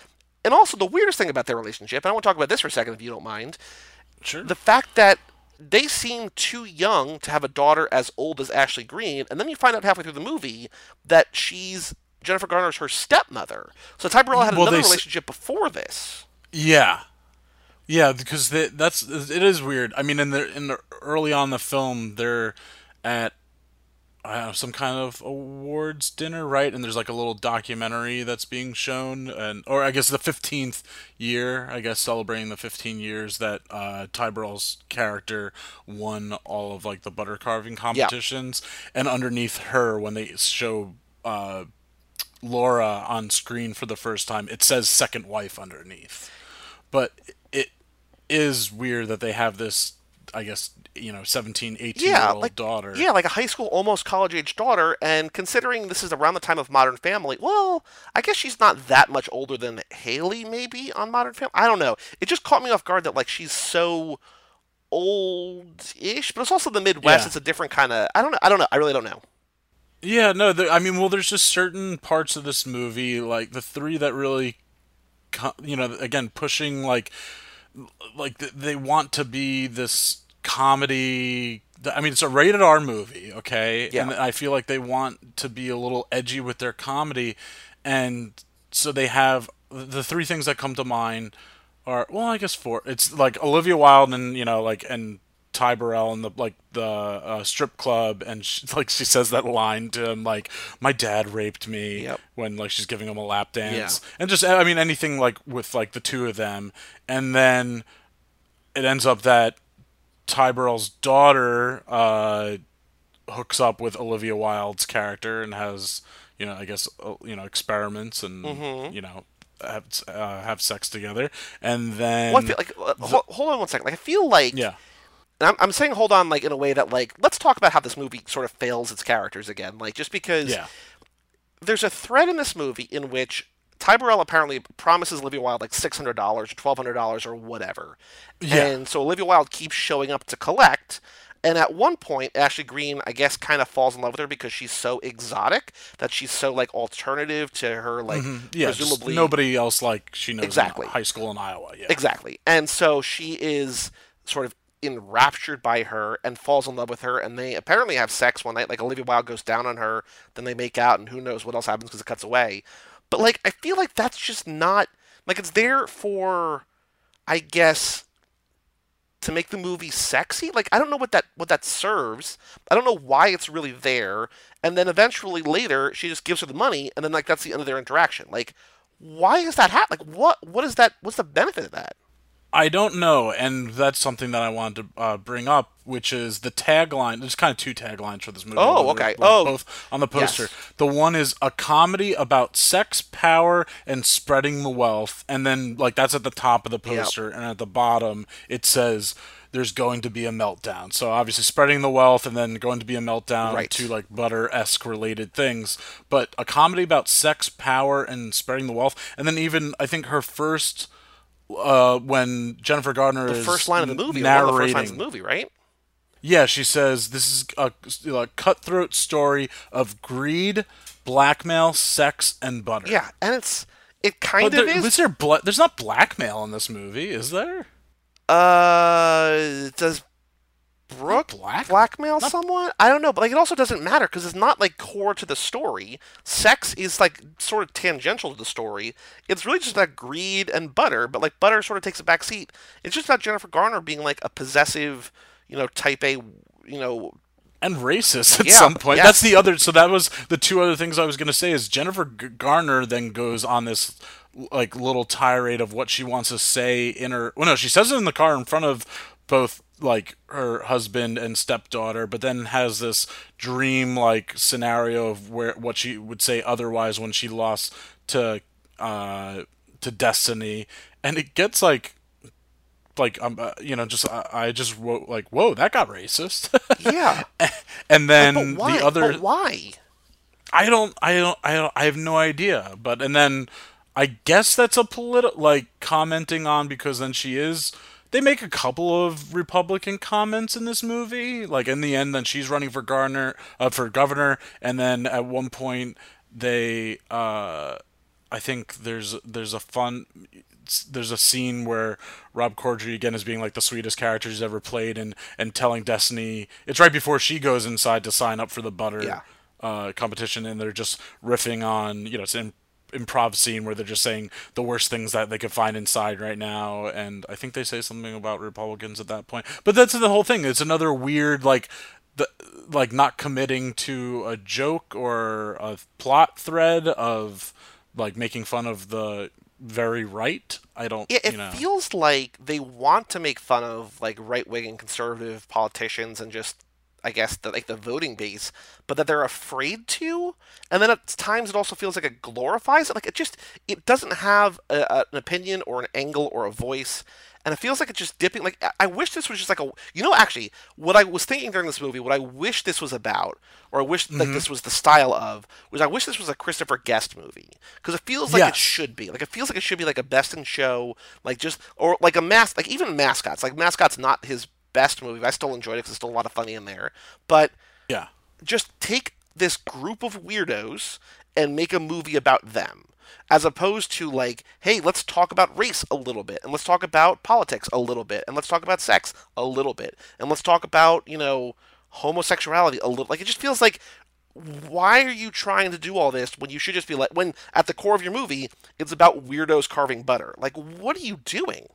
and also the weirdest thing about their relationship, and I want to talk about this for a second if you don't mind, Sure. the fact that they seem too young to have a daughter as old as Ashley Greene, and then you find out halfway through the movie that she's Jennifer Garner's her stepmother. So Ty Burrell had Well, another they s- relationship before this. Yeah, yeah, because they, that's it is weird. I mean, in the in the early on in the film, they're at uh, some kind of awards dinner, right? And there's like a little documentary that's being shown, and or I guess the fifteenth year, I guess celebrating the fifteen years that uh, Ty Burrell's character won all of like the butter carving competitions, and underneath her, when they show uh, Laura on screen for the first time, it says second wife underneath. But it is weird that they have this, I guess, you know, seventeen, eighteen Yeah, year old like daughter. Yeah, like a high school, almost college-age daughter. And considering this is around the time of Modern Family, well, I guess she's not that much older than Haley, maybe on Modern Family. I don't know. It just caught me off guard that like she's so old-ish, but it's also the Midwest. Yeah. It's a different kind of. I don't know. I don't know. I really don't know. Yeah, no, there, I mean, well, there's just certain parts of this movie, like the three that really, co- you know, again, pushing like, like th- they want to be this comedy. I mean, it's a rated R movie, okay, Yeah. and I feel like they want to be a little edgy with their comedy, and so they have the three things that come to mind are, well, I guess four. It's like Olivia Wilde and you know, like and Ty Burrell in the like the uh, strip club, and she, like she says that line to him, like "My dad raped me," Yep. when like she's giving him a lap dance, and just I mean anything like with like the two of them, and then it ends up that Ty Burrell's daughter uh, hooks up with Olivia Wilde's character and has you know I guess uh, you know experiments and Mm-hmm. you know have uh, have sex together, and then Well, I feel like uh, ho- hold on one second. Like I feel like yeah. and I'm, I'm saying hold on like in a way that like let's talk about how this movie sort of fails its characters again. Like just because Yeah. there's a thread in this movie in which Ty Burrell apparently promises Olivia Wilde like six hundred dollars or twelve hundred dollars or whatever. Yeah. And so Olivia Wilde keeps showing up to collect. And at one point, Ashley Greene, I guess, kind of falls in love with her because she's so exotic, that she's so like alternative to her, like Yeah, just presumably nobody else like she knows Exactly. in high school in Iowa. Yeah, Exactly. And so she is sort of enraptured by her and falls in love with her, and they apparently have sex one night. Like Olivia Wilde goes down on her, then they make out, and who knows what else happens because it cuts away. But like, I feel like that's just not like it's there for, I guess, to make the movie sexy. Like I don't know what that what that serves. I don't know why it's really there. And then eventually later, she just gives her the money, and then like that's the end of their interaction. Like, why is that happen? Like, what what is that? What's the benefit of that? I don't know, and that's something that I wanted to uh, bring up, which is the tagline. There's kind of two taglines for this movie. Oh, They're, okay. like, Oh, both on the poster. yes. The one is a comedy about sex, power, and spreading the wealth, and then like that's at the top of the poster, and at the bottom it says there's going to be a meltdown. So obviously spreading the wealth, and then going to be a meltdown Right. to like butter-esque related things. But a comedy about sex, power, and spreading the wealth, and then even I think her first. Uh, when Jennifer Garner The is first line of the movie, or one narrating, of the first lines of the movie, right? yeah, she says this is a, a cutthroat story of greed, blackmail, sex, and butter. Yeah, and it's it kind but of there, is. was there bla- There's not blackmail in this movie, is there? Uh, does Brooke black- blackmail not- someone? I don't know, but like it also doesn't matter because it's not like core to the story. Sex is like sort of tangential to the story. It's really just about greed and butter, but like butter sort of takes a back seat. It's just about Jennifer Garner being like a possessive, you know, type A, you know, And racist at Yeah, some point. yes. That's the other. So that was the two other things I was going to say. Is Jennifer G- Garner then goes on this like little tirade of what she wants to say in her. Well, no, she says it in the car in front of both like her husband and stepdaughter, but then has this dream like scenario of where what she would say otherwise when she lost to uh to Destiny, and it gets like like um uh, you know just I, I just wrote like whoa, that got racist. yeah. And then But why? the other But why? I don't, I don't, I don't, I have no idea. But and then I guess that's a political, like commenting on because then she is. They make a couple of Republican comments in this movie. Like in the end, then she's running for Garner, uh, for governor, and then at one point they, uh, I think there's there's a fun there's a scene where Rob Corddry again is being like the sweetest character he's ever played, and and telling Destiny, it's right before she goes inside to sign up for the butter Yeah. uh, competition, and they're just riffing on, you know, it's an improv scene where they're just saying the worst things that they could find inside right now, and I think they say something about Republicans at that point. But that's the whole thing. It's another weird, like, the like not committing to a joke or a plot thread of like making fun of the very right. I don't, Yeah, it you know. feels like they want to make fun of like right wing and conservative politicians and just, I guess, the, like the voting base, but that they're afraid to. And then at times it also feels like it glorifies it. Like it just it doesn't have a, a, an opinion or an angle or a voice. And it feels like it's just dipping. Like I- I wish this was just like a, you know, actually, what I was thinking during this movie, what I wish this was about, or I wish like this was the style of, was I wish this was a Christopher Guest movie, because it feels like it Yes. should be. Like it feels like it should be like a Best in Show, like just or like a mask, like even Mascots. Like Mascots, not his best movie. But I still enjoyed it because there's still a lot of funny in there. But Yeah. just take this group of weirdos and make a movie about them, as opposed to like, hey, let's talk about race a little bit, and let's talk about politics a little bit, and let's talk about sex a little bit, and let's talk about, you know, homosexuality a little. Like it just feels like, why are you trying to do all this when you should just be like, when at the core of your movie it's about weirdos carving butter? Like, what are you doing?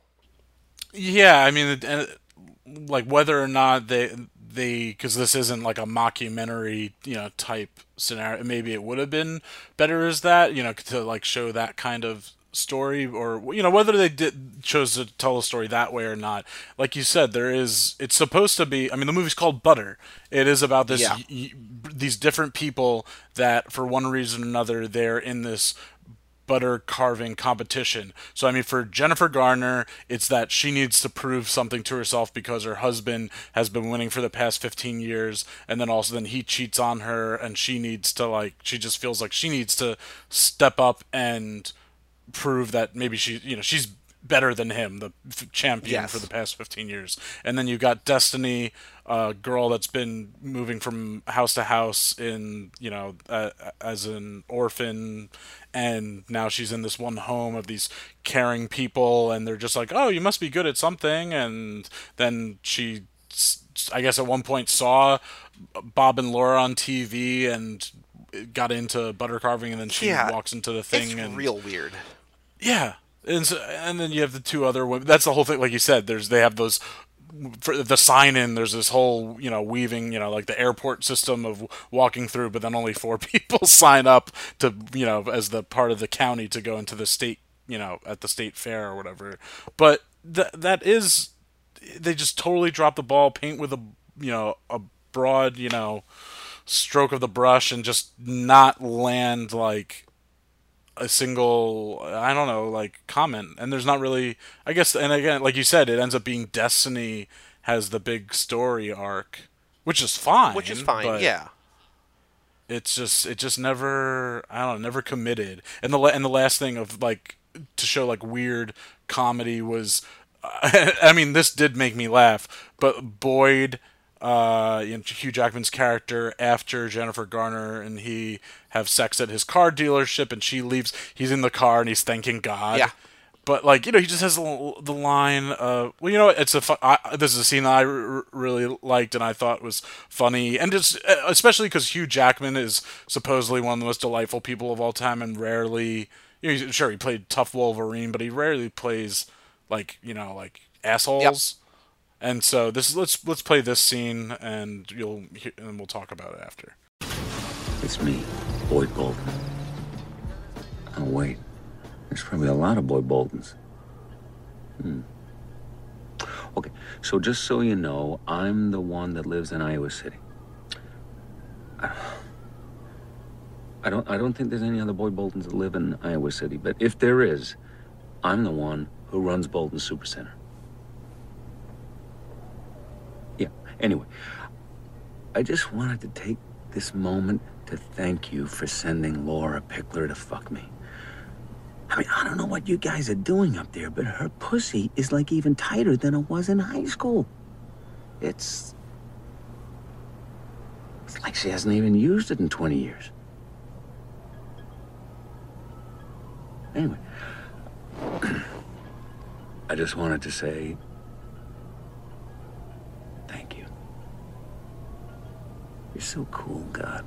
Yeah, I mean, it- and it- like whether or not they they because this isn't like a mockumentary, you know, type scenario. Maybe it would have been better as that, you know, to like show that kind of story, or you know, whether they did chose to tell a story that way or not. Like you said, there is. It's supposed to be. I mean, the movie's called Butter. It is about this Yeah. y- y- these different people that, for one reason or another, they're in this butter carving competition. So I mean, for Jennifer Garner, it's that she needs to prove something to herself because her husband has been winning for the past fifteen years, and then also then he cheats on her, and she needs to like she just feels like she needs to step up and prove that maybe she, you know, she's better than him, the f- champion Yes. for the past fifteen years. And then you got Destiny, a girl that's been moving from house to house in, you know, uh, as an orphan, and now she's in this one home of these caring people, and they're just like, oh, you must be good at something. And then she, s- I guess at one point saw Bob and Laura on T V and got into butter carving, and then she Yeah, walks into the thing It's and real weird. yeah, and so, and then you have the two other women. That's the whole thing. Like you said, there's they have those for the sign in. There's this whole, you know, weaving, you know, like the airport system of walking through, but then only four people sign up to, you know, as the part of the county to go into the state, you know, at the state fair or whatever. But th- that is, they just totally drop the ball, paint with a, you know, a broad, you know, stroke of the brush, and just not land like a single, I don't know, like comment. And there's not really, I guess, and again, like you said, it ends up being Destiny has the big story arc, which is fine. Which is fine, but yeah. it's just it just never, I don't know, never committed. And the la- and the last thing of like to show like weird comedy was, I mean, this did make me laugh, but Boyd, uh, you know, Hugh Jackman's character, after Jennifer Garner and he have sex at his car dealership, and she leaves, he's in the car and he's thanking God. Yeah. But like, you know, he just has the, the line, uh, well, you know, it's a fu- I, this is a scene that I r- really liked and I thought was funny, and just especially because Hugh Jackman is supposedly one of the most delightful people of all time, and rarely, you know, he's- sure he played tough Wolverine, but he rarely plays like, you know, like assholes. And so this let's let's play this scene, and you'll hear, and we'll talk about it after. It's me, Boyd Bolton. Oh, wait. There's probably a lot of Boyd Boltons. Hmm. Okay, so just so you know, I'm the one that lives in Iowa City. I I don't, I don't think there's any other Boyd Boltons that live in Iowa City, but if there is, I'm the one who runs Bolton Supercenter. Yeah, anyway, I just wanted to take this moment to thank you for sending Laura Pickler to fuck me. I mean, I don't know what you guys are doing up there, but her pussy is like even tighter than it was in high school. It's... It's like she hasn't even used it in twenty years. Anyway, I just wanted to say thank you. You're so cool, God.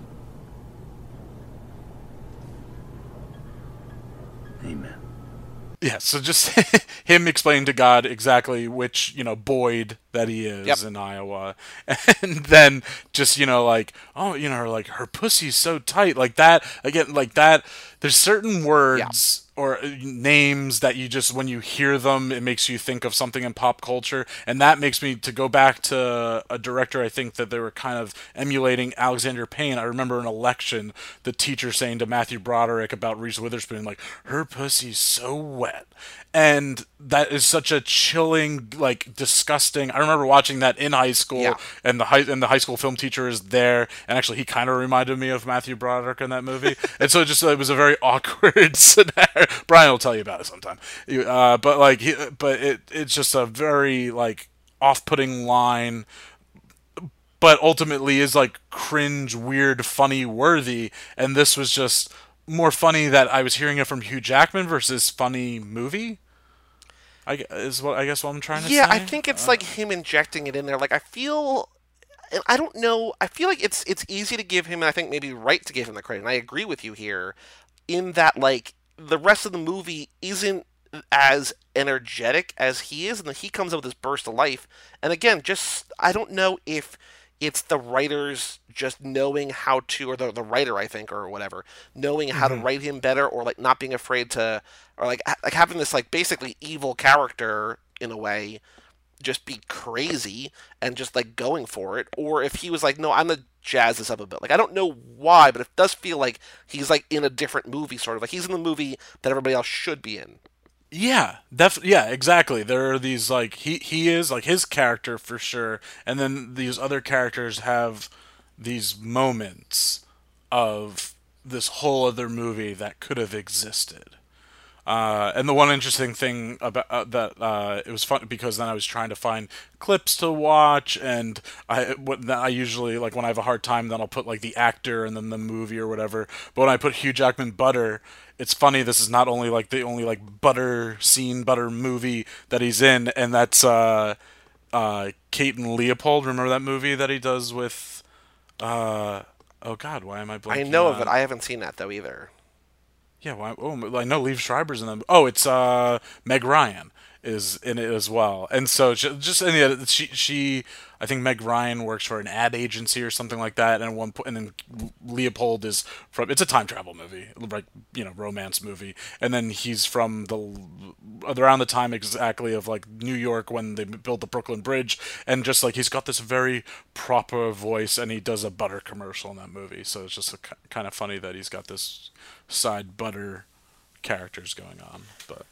Amen. Yeah, so just him explaining to God exactly which, you know, Boyd that he is Yep. in Iowa. And then just, you know, like, oh, you know, like, her pussy's so tight. Like that, again, like that. There's certain words or uh, names that you just, when you hear them, it makes you think of something in pop culture. And that makes me, to go back to a director, I think that they were kind of emulating Alexander Payne. I remember an election, the teacher saying to Matthew Broderick about Reese Witherspoon, like, her pussy's so wet. And that is such a chilling, like, disgusting. I remember watching that in high school, Yeah. and the high and the high school film teacher is there, and actually he kind of reminded me of Matthew Broderick in that movie. And so it just it was a very awkward scenario. Brian will tell you about it sometime. Uh, but like, he, but it it's just a very like off-putting line, but ultimately is like cringe, weird, funny, worthy. And this was just more funny that I was hearing it from Hugh Jackman versus funny movie. I gu- is what I guess what I'm trying to Yeah, say. I think it's like him injecting it in there. Like I feel, and I don't know. I feel like it's it's easy to give him, and I think maybe right to give him the credit. And I agree with you here, in that like the rest of the movie isn't as energetic as he is, and then he comes up with this burst of life. And again, just I don't know if it's the writers just knowing how to, or the, the writer, I think, or whatever, knowing how to write him better, or like not being afraid to, or like ha- like having this like basically evil character in a way, just be crazy and just like going for it, or if he was like, no, I'm gonna jazz this up a bit. Like I don't know why, but it does feel like he's like in a different movie, sort of like he's in the movie that everybody else should be in. Yeah, def- yeah, exactly. There are these like he he is like his character for sure, and then these other characters have these moments of this whole other movie that could have existed. Uh, and the one interesting thing about uh, that uh, it was fun because then I was trying to find clips to watch, and I what I usually like when I have a hard time, then I'll put like the actor and then the movie or whatever. But when I put Hugh Jackman Butter, it's funny. This is not only like the only like Butter scene, Butter movie that he's in, and that's uh, uh, Kate and Leopold. Remember that movie that he does with? Uh, oh God, why am I blanking? I know of on- it. I haven't seen that though either. Yeah, well, oh, I know Liev Schreiber's in them. Oh, it's uh, Meg Ryan is in it as well, and so ju- just any other, she she I think Meg Ryan works for an ad agency or something like that, and one po- and then Leopold is from it's a time travel movie, like you know romance movie, and then he's from the around the time exactly of like New York when they built the Brooklyn Bridge, and just like he's got this very proper voice, and he does a butter commercial in that movie, so it's just a, kind of funny that he's got this side butter characters going on. But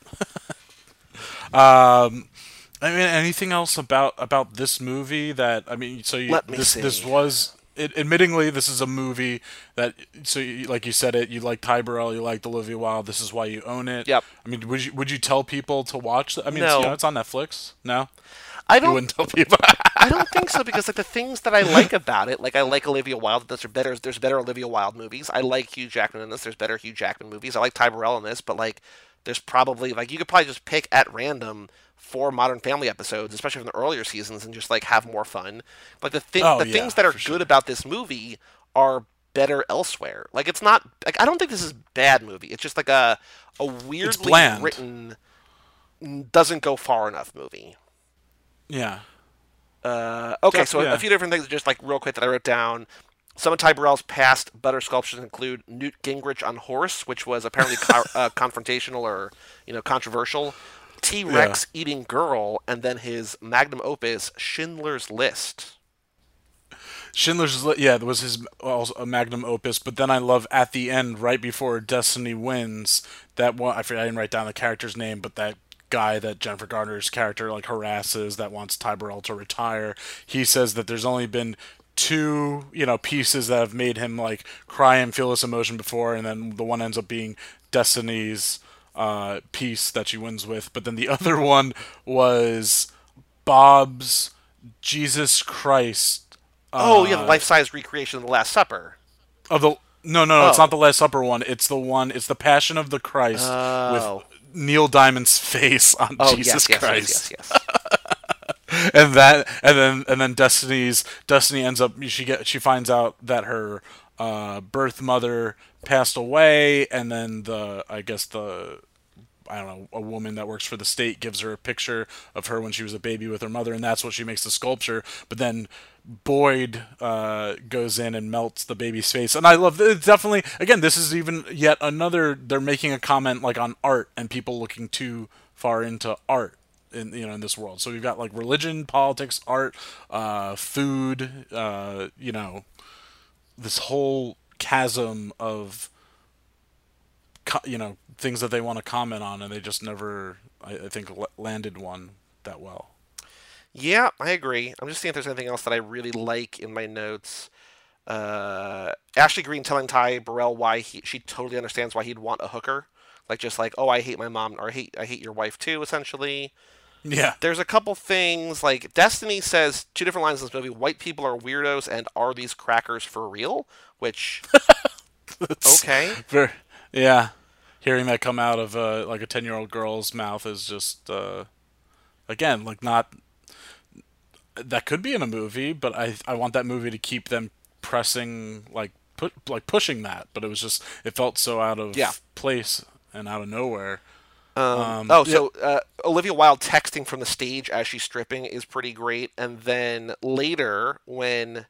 um I mean, anything else about about this movie that I mean so you, Let me this see. this was it, admittingly this is a movie that so you, like you said it you like Ty Burrell, you liked Olivia Wilde, this is why you own it. Yep. I mean, would you would you tell people to watch that? I mean, No. it's, you know, it's on Netflix. No, I you don't. wouldn't tell people. I don't think so because like the things that I like about it, like I like Olivia Wilde. There's better. There's better Olivia Wilde movies. I like Hugh Jackman in this. There's better Hugh Jackman movies. I like Ty Burrell in this, but like there's probably like you could probably just pick at random four Modern Family episodes, especially from the earlier seasons, and just like have more fun. Like the thing, Oh, the yeah, things that are for good sure. about this movie are better elsewhere. Like it's not. Like I don't think this is a bad movie. It's just like a a weirdly bland. written, doesn't go far enough movie. Yeah. Uh, okay, Def- so a- yeah. a few different things, just like real quick that I wrote down. Some of Ty Burrell's past butter sculptures include Newt Gingrich on horse, which was apparently co- uh, confrontational or you know controversial. T Rex eating girl, and then his magnum opus Schindler's List. Schindler's List, yeah, that was his also a magnum opus. But then I love at the end, right before Destiny wins, that one. I forget, I didn't write down the character's name, but that guy that Jennifer Garner's character like harasses that wants Ty Burrell to retire. He says that there's only been two, you know, pieces that have made him like cry and feel this emotion before, and then the one ends up being Destiny's uh, piece that she wins with. But then the other one was Bob's Jesus Christ. oh yeah, the life-size recreation of the Last Supper. Of the No, no, no, it's Oh. not the Last Supper one. It's the one. It's the Passion of the Christ Oh. with Neil Diamond's face on Oh, Jesus yes, yes, Christ. yes, yes, yes. And that, and then, and then Destiny's Destiny ends up. She get she finds out that her uh, birth mother passed away, and then the I guess the I don't know, a woman that works for the state gives her a picture of her when she was a baby with her mother, and that's what she makes the sculpture. But then Boyd uh, goes in and melts the baby's face, and I love it. Definitely, again, this is even yet another. They're making a comment like on art and people looking too far into art in you know in this world. So we've got like religion, politics, art, uh, food. Uh, you know, this whole chasm of co- you know things that they want to comment on, and they just never, I, I think, l- landed one that well. Yeah, I agree. I'm just seeing if there's anything else that I really like in my notes. Uh, Ashley Green telling Ty Burrell why he, she totally understands why he'd want a hooker, like just like, oh, I hate my mom, or I hate I hate your wife too, essentially. Yeah, There's a couple things like Destiny says two different lines in this movie: "White people are weirdos," and "Are these crackers for real?" Which okay, Ver yeah. Hearing that come out of uh, like a ten year old girl's mouth is just uh, again like not that could be in a movie, but I I want that movie to keep them pressing like put like pushing that, but it was just it felt so out of Yeah. place and out of nowhere. Um, Um, oh, yeah. so uh, Olivia Wilde texting from the stage as she's stripping is pretty great. And then later, when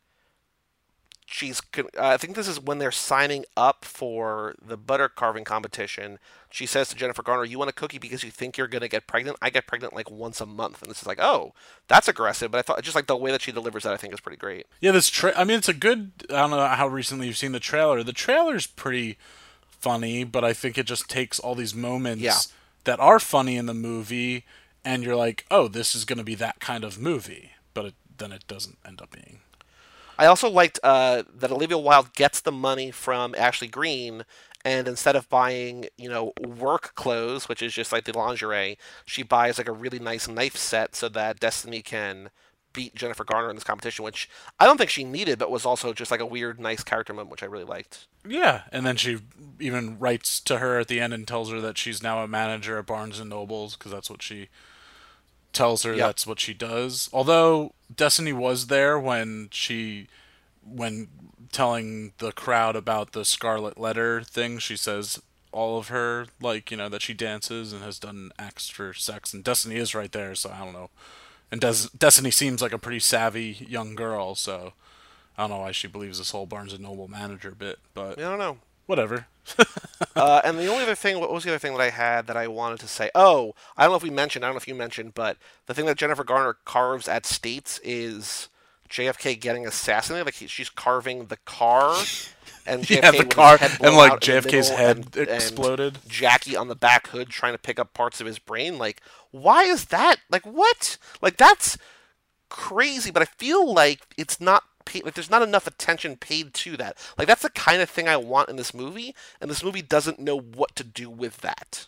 she's, con- uh, I think this is when they're signing up for the butter carving competition, she says to Jennifer Garner, "You want a cookie because you think you're going to get pregnant? I get pregnant like once a month." And this is like, oh, that's aggressive. But I thought just like the way that she delivers that, I think is pretty great. Yeah, this tra- I mean, it's a good. I don't know how recently you've seen the trailer. The trailer's pretty funny, but I think it just takes all these moments Yeah. that are funny in the movie, and you're like, oh, this is going to be that kind of movie, but it, then it doesn't end up being. I also liked uh, that Olivia Wilde gets the money from Ashley Green, and instead of buying, you know, work clothes, which is just like the lingerie, she buys like a really nice knife set so that Destiny can beat Jennifer Garner in this competition, which I don't think she needed, but was also just like a weird, nice character moment, which I really liked. Yeah, and then she even writes to her at the end and tells her that she's now a manager at Barnes and Nobles because that's what she tells her Yep. that's what she does. Although Destiny was there when she when telling the crowd about the Scarlet Letter thing, she says all of her like, you know, that she dances and has done acts for sex, and Destiny is right there, so I don't know. And Des- Destiny seems like a pretty savvy young girl, so I don't know why she believes this whole Barnes and Noble manager bit, but I don't know. whatever. Uh, and the only other thing, what was the other thing that I had that I wanted to say? Oh, I don't know if we mentioned, I don't know if you mentioned, but the thing that Jennifer Garner carves at States is J F K getting assassinated. Like he, she's carving the car, and J F K Yeah, the with his car, head and, blown like, out in the J F K's middle, head and- and exploded. Jackie on the back hood trying to pick up parts of his brain. Like, why is that? Like, what? Like, that's crazy. But I feel like it's not. Paid, like, there's not enough attention paid to that. Like, that's the kind of thing I want in this movie, and this movie doesn't know what to do with that.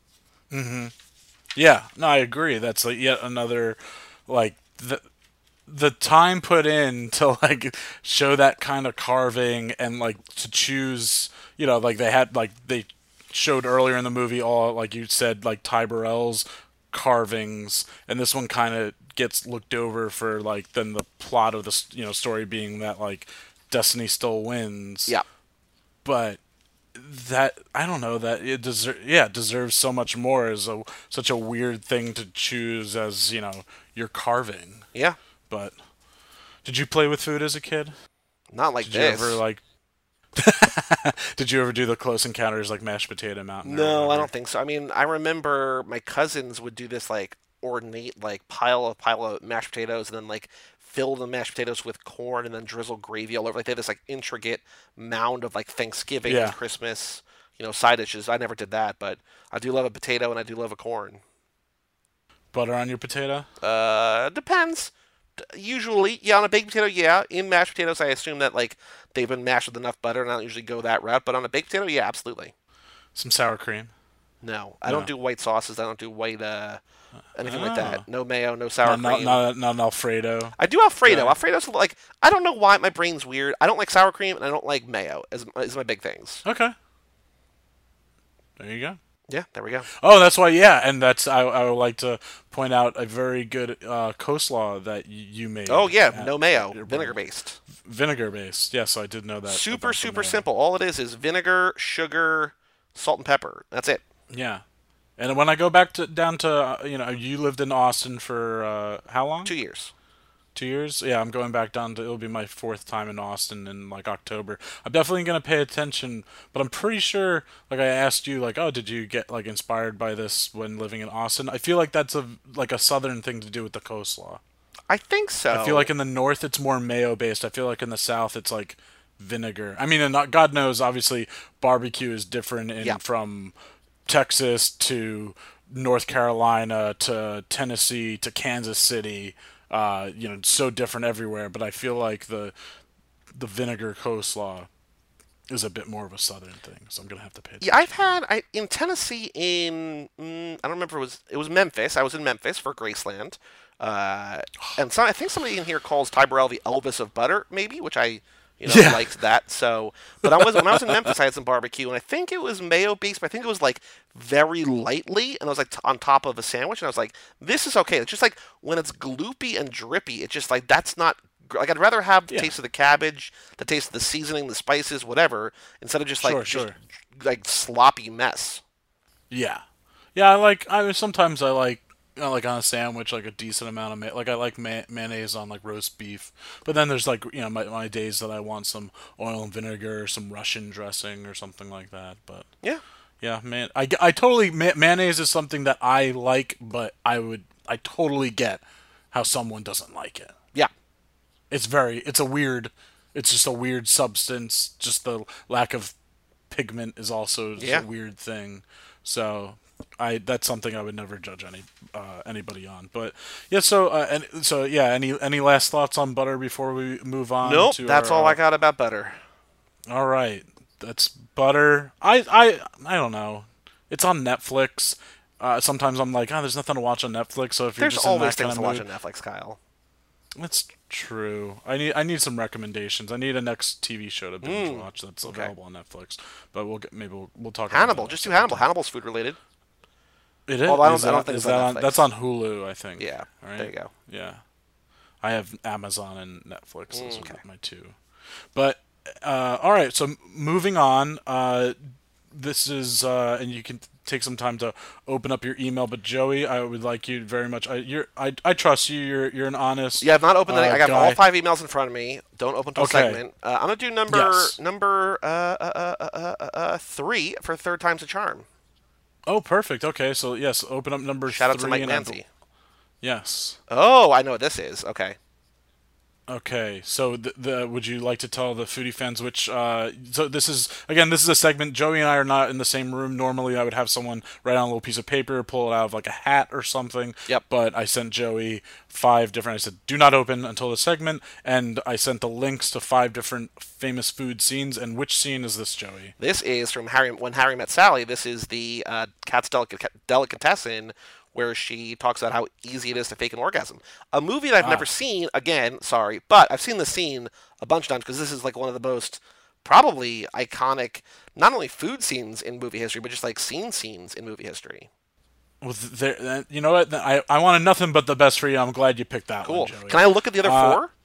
Yeah, no, I agree. That's like yet another, like the the time put in to like show that kind of carving and like to choose, you know, like they had like they showed earlier in the movie all like you said like Ty Burrell's carvings, and this one kind of gets looked over for like then the plot of the s- you know story being that like Destiny still wins. Yeah. But that I don't know that it deserves yeah it deserves so much more as a such a weird thing to choose as you know your carving. Yeah. But did you play with food as a kid? Not like Did this. you ever like? Did you ever do the close encounters like mashed potato mountain? or No, I whatever? don't think so. I mean, I remember my cousins would do this like ornate like pile of pile of mashed potatoes and then like fill the mashed potatoes with corn and then drizzle gravy all over. Like they had this like intricate mound of like Thanksgiving Yeah. and Christmas, you know, side dishes. I never did that, but I do love a potato and I do love a corn. Butter on your potato? Uh, depends. D- Usually, yeah, on a baked potato, yeah. In mashed potatoes, I assume that like they've been mashed with enough butter, and I don't usually go that route. But on a baked potato, yeah, absolutely. Some sour cream? No, I No. don't do white sauces. I don't do white uh, anything like Oh. that. No mayo, no sour Not, cream. not, not an Alfredo. I do Alfredo. Okay. Alfredo's like I don't know why my brain's weird. I don't like sour cream and I don't like mayo. Is is my big things. Okay. There you go. Yeah, there we go. Oh, that's why. Yeah, and that's I. I would like to point out a very good uh, coleslaw that y- you made. Oh yeah, at- no mayo, at your vinegar brother. based. Vinegar based. Yes, I did know that. Super about the super mayo. simple. All it is is vinegar, sugar, salt and pepper. That's it. Yeah, and when I go back to down to uh, you know you lived in Austin for uh, how long? Two years. Two years? Yeah, I'm going back down to. It'll be my fourth time in Austin in like October. I'm definitely gonna pay attention, but I'm pretty sure. Like I asked you, like, oh, did you get like inspired by this when living in Austin? I feel like that's a like a southern thing to do with the coleslaw. I think so. I feel like in the north it's more mayo based. I feel like in the south it's like vinegar. I mean, and not, God knows, obviously barbecue is different in Yeah. from Texas to North Carolina to Tennessee to Kansas City. Uh, you know, so different everywhere. But I feel like the the vinegar coleslaw is a bit more of a southern thing. So I'm gonna have to pay attention. Yeah, I've had I in Tennessee in mm, I don't remember it was it was Memphis. I was in Memphis for Graceland, uh, and so I think somebody in here calls Ty Burrell the Elvis of butter, maybe, which I you know Yeah. liked that. So, but I was when I was in Memphis, I had some barbecue, and I think it was mayo based, but I think it was like very lightly, and it was like t- on top of a sandwich, and I was like, this is okay. It's just like when it's gloopy and drippy, it's just like that's not. gr- Like I'd rather have the Yeah. taste of the cabbage, the taste of the seasoning, the spices, whatever, instead of just like Sure, just, sure. like sloppy mess. Yeah, yeah. I like. I sometimes I like. You know, like on a sandwich, like a decent amount of ma- like I like ma- mayonnaise on like roast beef, but then there's like you know my, my days that I want some oil and vinegar, or some Russian dressing or something like that. But Yeah. yeah, man, I, I totally ma- mayonnaise is something that I like, but I would I totally get how someone doesn't like it. Yeah. It's very it's a weird, it's just a weird substance. Just the lack of pigment is also just Yeah. a weird thing. So I that's something I would never judge any uh, anybody on. But yeah, so uh, and so yeah, any any last thoughts on butter before we move on? Nope. to That's our, all uh, I got about butter. All right, that's butter. I I I don't know. It's on Netflix. Uh, sometimes I'm like, oh, there's nothing to watch on Netflix. So if you're There's just always in that things to kind watch of mood, on Netflix, Kyle. that's true. I need I need some recommendations. I need a next T V show to binge Mm, watch that's okay. available on Netflix. But we'll get maybe we'll, we'll talk. about Hannibal. that Just at do some Hannibal. time. Hannibal's food related. It is. Although I don't- is I don't that- think is it's on that on, Netflix. that's on Hulu, I think. Yeah. Right? There you go. Yeah. I have Amazon and Netflix. Those Mm, are okay. my two. But uh, all right. So moving on. Uh, this is uh, and you can take some time to open up your email. But Joey, I would like you very much. I you're I, I trust you. You're you're an honest. Yeah, I've not opened any. uh, I got guy. all five emails in front of me. Don't open till Okay. segment. Uh, I'm gonna do number Yes. number uh, uh, uh, uh, uh, uh, three for third time's a charm. Oh, perfect. Okay, so yes, open up number Shout out three. to Mike and I- Nancy. Yes. Oh, I know what this is. Okay. Okay, so the, the would you like to tell the foodie fans which? Uh, so this is again, this is a segment. Joey and I are not in the same room. Normally, I would have someone write on a little piece of paper, pull it out of like a hat or something. Yep. But I sent Joey five different. I said, "Do not open until the segment," and I sent the links to five different famous food scenes. And which scene is this, Joey? This is from Harry when Harry Met Sally. This is the uh, Cat's Delic- Delicatessen, where she talks about how easy it is to fake an orgasm. A movie that I've Ah. never seen, again, sorry, but I've seen this scene a bunch of times because this is like one of the most probably iconic, not only food scenes in movie history, but just like scene scenes in movie history. Well, there, uh, you know what? I I wanted nothing but the best for you. I'm glad you picked that Cool. one, Joey. Can I look at the other Uh, four?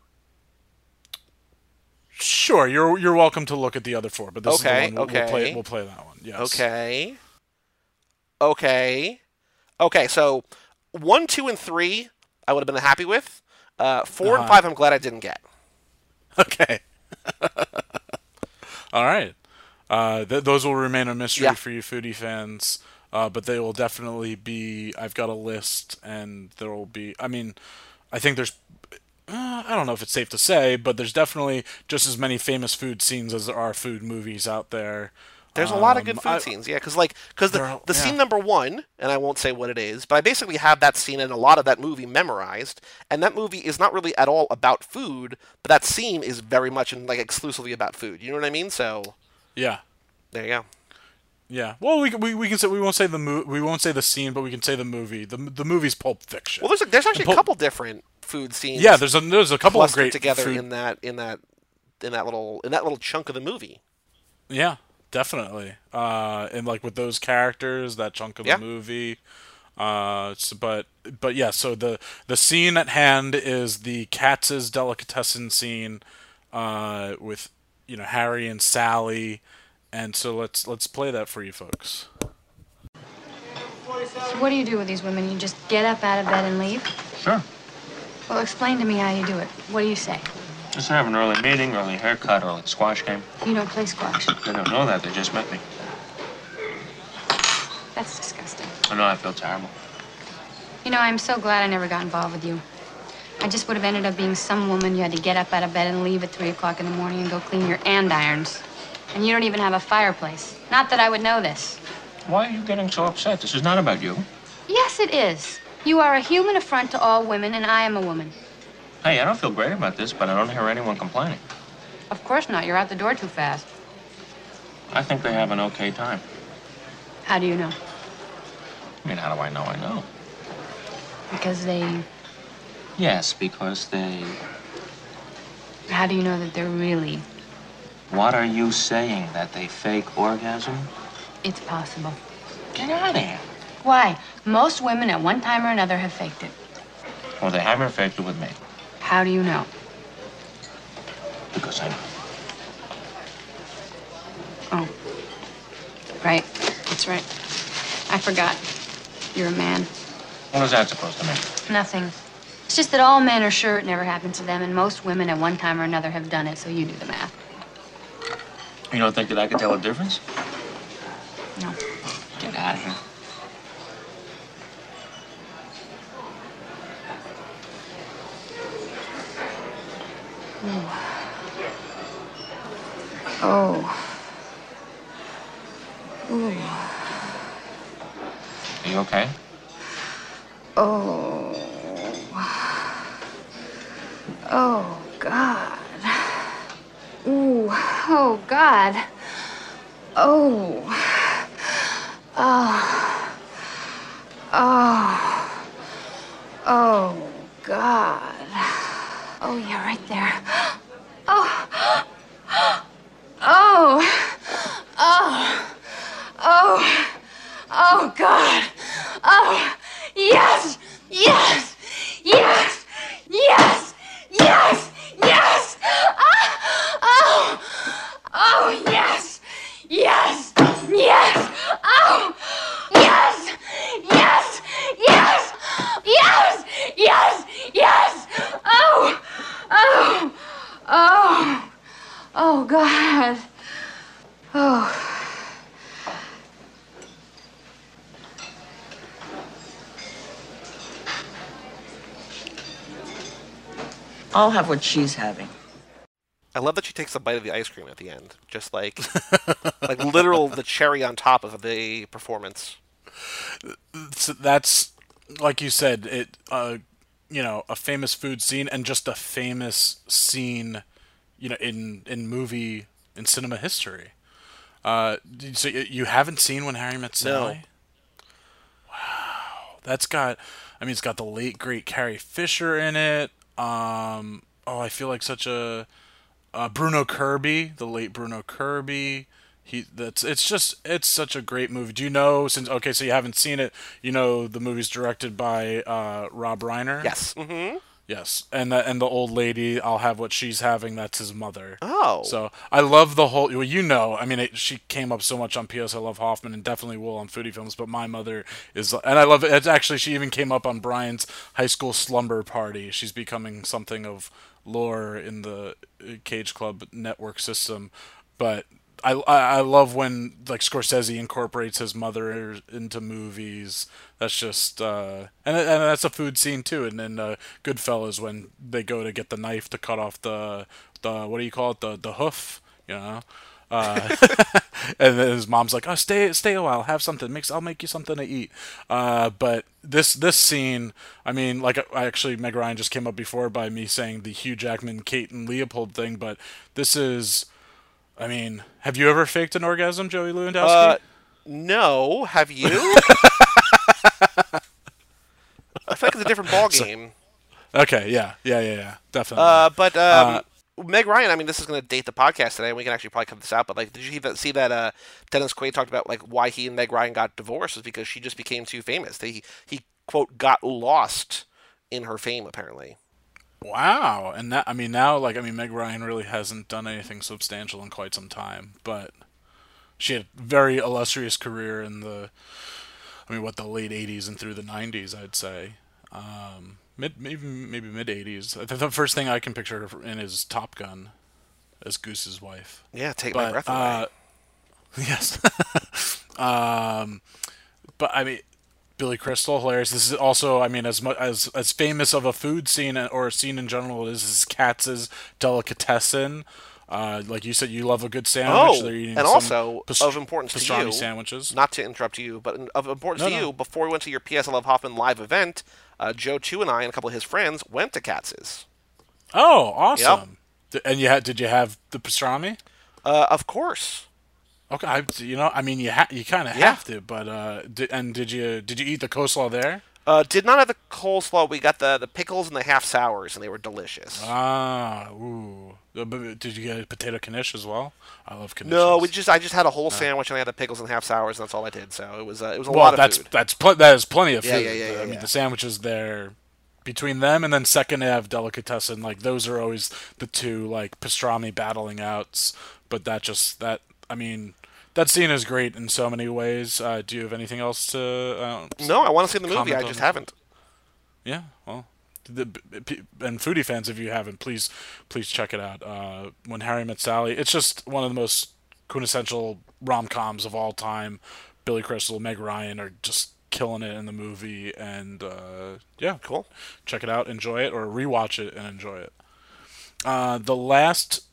Sure, you're you're welcome to look at the other four, but this Okay, is the one we'll, we'll okay. play. We'll play that one. Yes. Okay. Okay. Okay, so one, two, and three I would have been happy with. Uh, four and Uh-huh. five I'm glad I didn't get. Okay. All right. Uh, th- those will remain a mystery Yeah. for you foodie fans, uh, but they will definitely be. I've got a list, and there will be. I mean, I think there's. Uh, I don't know if it's safe to say, but there's definitely just as many famous food scenes as there are food movies out there. There's a lot of good Um, food I- scenes, yeah, because like because the, There are- the yeah. scene number one, and I won't say what it is, but I basically have that scene and a lot of that movie memorized, and that movie is not really at all about food, but that scene is very much and like exclusively about food. You know what I mean? So Yeah. there you go. Yeah. Well, we we we can say we won't say the mo- we won't say the scene, but we can say the movie. The the movie's Pulp Fiction. Well, there's a, there's actually Pulp- a couple different food scenes. Yeah, there's a there's a couple of clustered great together food. in that in that in that little in that little chunk of the movie. Yeah, definitely. Uh, and like with those characters, that chunk of Yeah. the movie. Uh, so, but but yeah. So the the scene at hand is the Katz's delicatessen scene, uh, with you know Harry and Sally, and so let's let's play that for you folks. So what do you do with these women? You just get up out of bed and leave? Sure. Well, explain to me how you do it. What do you say? Just have an early meeting, early haircut, early squash game. You don't play squash. They don't know that. They just met me. That's disgusting. I know I feel terrible. You know, I'm so glad I never got involved with you. I just would have ended up being some woman you had to get up out of bed and leave at three o'clock in the morning and go clean your andirons. And you don't even have a fireplace. Not that I would know this. Why are you getting so upset? This is not about you. Yes, it is. You are a human affront to all women, and I am a woman. Hey, I don't feel great about this, but I don't hear anyone complaining. Of course not. You're out the door too fast. I think they have an okay time. How do you know? I mean, how do I know I know? Because they... Yes, because they... How do you know that they're really... What are you saying? That they fake orgasm? It's possible. Get out of here. Why? Most women at one time or another have faked it. Well, they haven't faked it with me. How do you know? Because I know. Oh. Right. That's right. I forgot. You're a man. What is that supposed to mean? Nothing. It's just that all men are sure it never happened to them, and most women at one time or another have done it, so you do the math. You don't think that I could tell a difference? No. Get out of here. Oh. Ooh. Are you okay? Oh. Oh, God. Ooh. Oh, God. Oh. Oh. Oh. Oh, God. Oh, yeah, right there. Oh. Oh. Oh. Oh. Oh, God. Oh. Yes. Yes. Yes. Yes. Yes. Yes. Ah. Oh. Oh, yes. Yes. Yes. Oh. Yes. Yes. Yes. Yes. Yes. Yes. Oh. Oh. Oh. Oh, God. Oh. I'll have what she's having. I love that she takes a bite of the ice cream at the end, just like like literal the cherry on top of the performance. So that's like you said, it uh, you know, a famous food scene and just a famous scene, you know, in in movie in cinema history. Uh, so you you haven't seen When Harry Met Sally? No. Wow, that's got. I mean, it's got the late great Carrie Fisher in it. Um, oh, I feel like such a uh, Bruno Kirby, the late Bruno Kirby. He that's it's just it's such a great movie. Do you know since okay, so you haven't seen it? You know the movie's directed by uh, Rob Reiner. Yes. Mm-hmm. Yes, and the, and the old lady, I'll have what she's having. That's his mother. Oh. So I love the whole. Well, you know, I mean, it, she came up so much on P S I Love Hoffman and definitely will on Foodie Films. But my mother is, and I love it. It's actually, she even came up on Brian's high school slumber party. She's becoming something of lore in the Cage Club network system. But I, I, I love when like Scorsese incorporates his mother into movies. That's just uh, and and that's a food scene too. And then uh, Goodfellas when they go to get the knife to cut off the the what do you call it the the hoof, you know. Uh, and then his mom's like, "Oh, stay, stay a while, have something. Mix, I'll make you something to eat." Uh, but this, this scene, I mean, like, I actually, Meg Ryan just came up before by me saying the Hugh Jackman, Kate and Leopold thing, but this is, I mean, have you ever faked an orgasm, Joey Lewandowski? Uh, No, have you? I feel like it's a different ball game. Okay, yeah, yeah, yeah, yeah, definitely. Uh, but um, Uh, Meg Ryan, I mean, this is going to date the podcast today, and we can actually probably cut this out. But like, did you even see that uh, Dennis Quaid talked about like why he and Meg Ryan got divorced was because she just became too famous. They, he quote got lost in her fame apparently. Wow, and that I mean now, like I mean, Meg Ryan really hasn't done anything substantial in quite some time, but she had a very illustrious career in the, I mean, what the late eighties and through the nineties, I'd say, um, mid maybe maybe mid eighties. I think the first thing I can picture her in is Top Gun, as Goose's wife. Yeah, take But, my breath away. uh, yes, um, but I mean. Billy Crystal, hilarious. This is also, I mean, as much as as famous of a food scene or a scene in general as is Katz's Delicatessen. Uh, like you said, you love a good sandwich. Oh, They're eating and some also past- of importance to pastrami you, sandwiches. not to interrupt you, but of importance No, to no. you, before we went to your P S I Love Hoffman live event, uh, Joe Chu and I and a couple of his friends went to Katz's. Oh, awesome! D- And you had? Did you have the pastrami? Uh, of course. Okay, I, you know, I mean, you ha- you kind of Yeah. have to, but uh, di- and did you did you eat the coleslaw there? Uh, did not have the coleslaw. We got the, the pickles and the half sours, and they were delicious. Ah, ooh. Uh, but Did you get a potato knish as well? I love knishes. no, we just I just had a whole sandwich and I had the pickles and half sours, and that's all I did. So it was uh, it was a Well, lot of that's food. that's pl- that is plenty of food. Yeah, yeah, yeah, yeah, I mean, yeah. the sandwiches there between them, and then second they have delicatessen. Like those are always the two like pastrami battling outs. But that just that I mean, that scene is great in so many ways. Uh, do you have anything else to? Uh, No, I want to see the movie. comment I on just this? haven't. Yeah, well, the, p- and foodie fans, if you haven't, please please check it out. Uh, When Harry Met Sally, it's just one of the most quintessential rom coms of all time. Billy Crystal, Meg Ryan are just killing it in the movie, and uh, yeah, Cool. check it out, enjoy it, or rewatch it and enjoy it. Uh, the last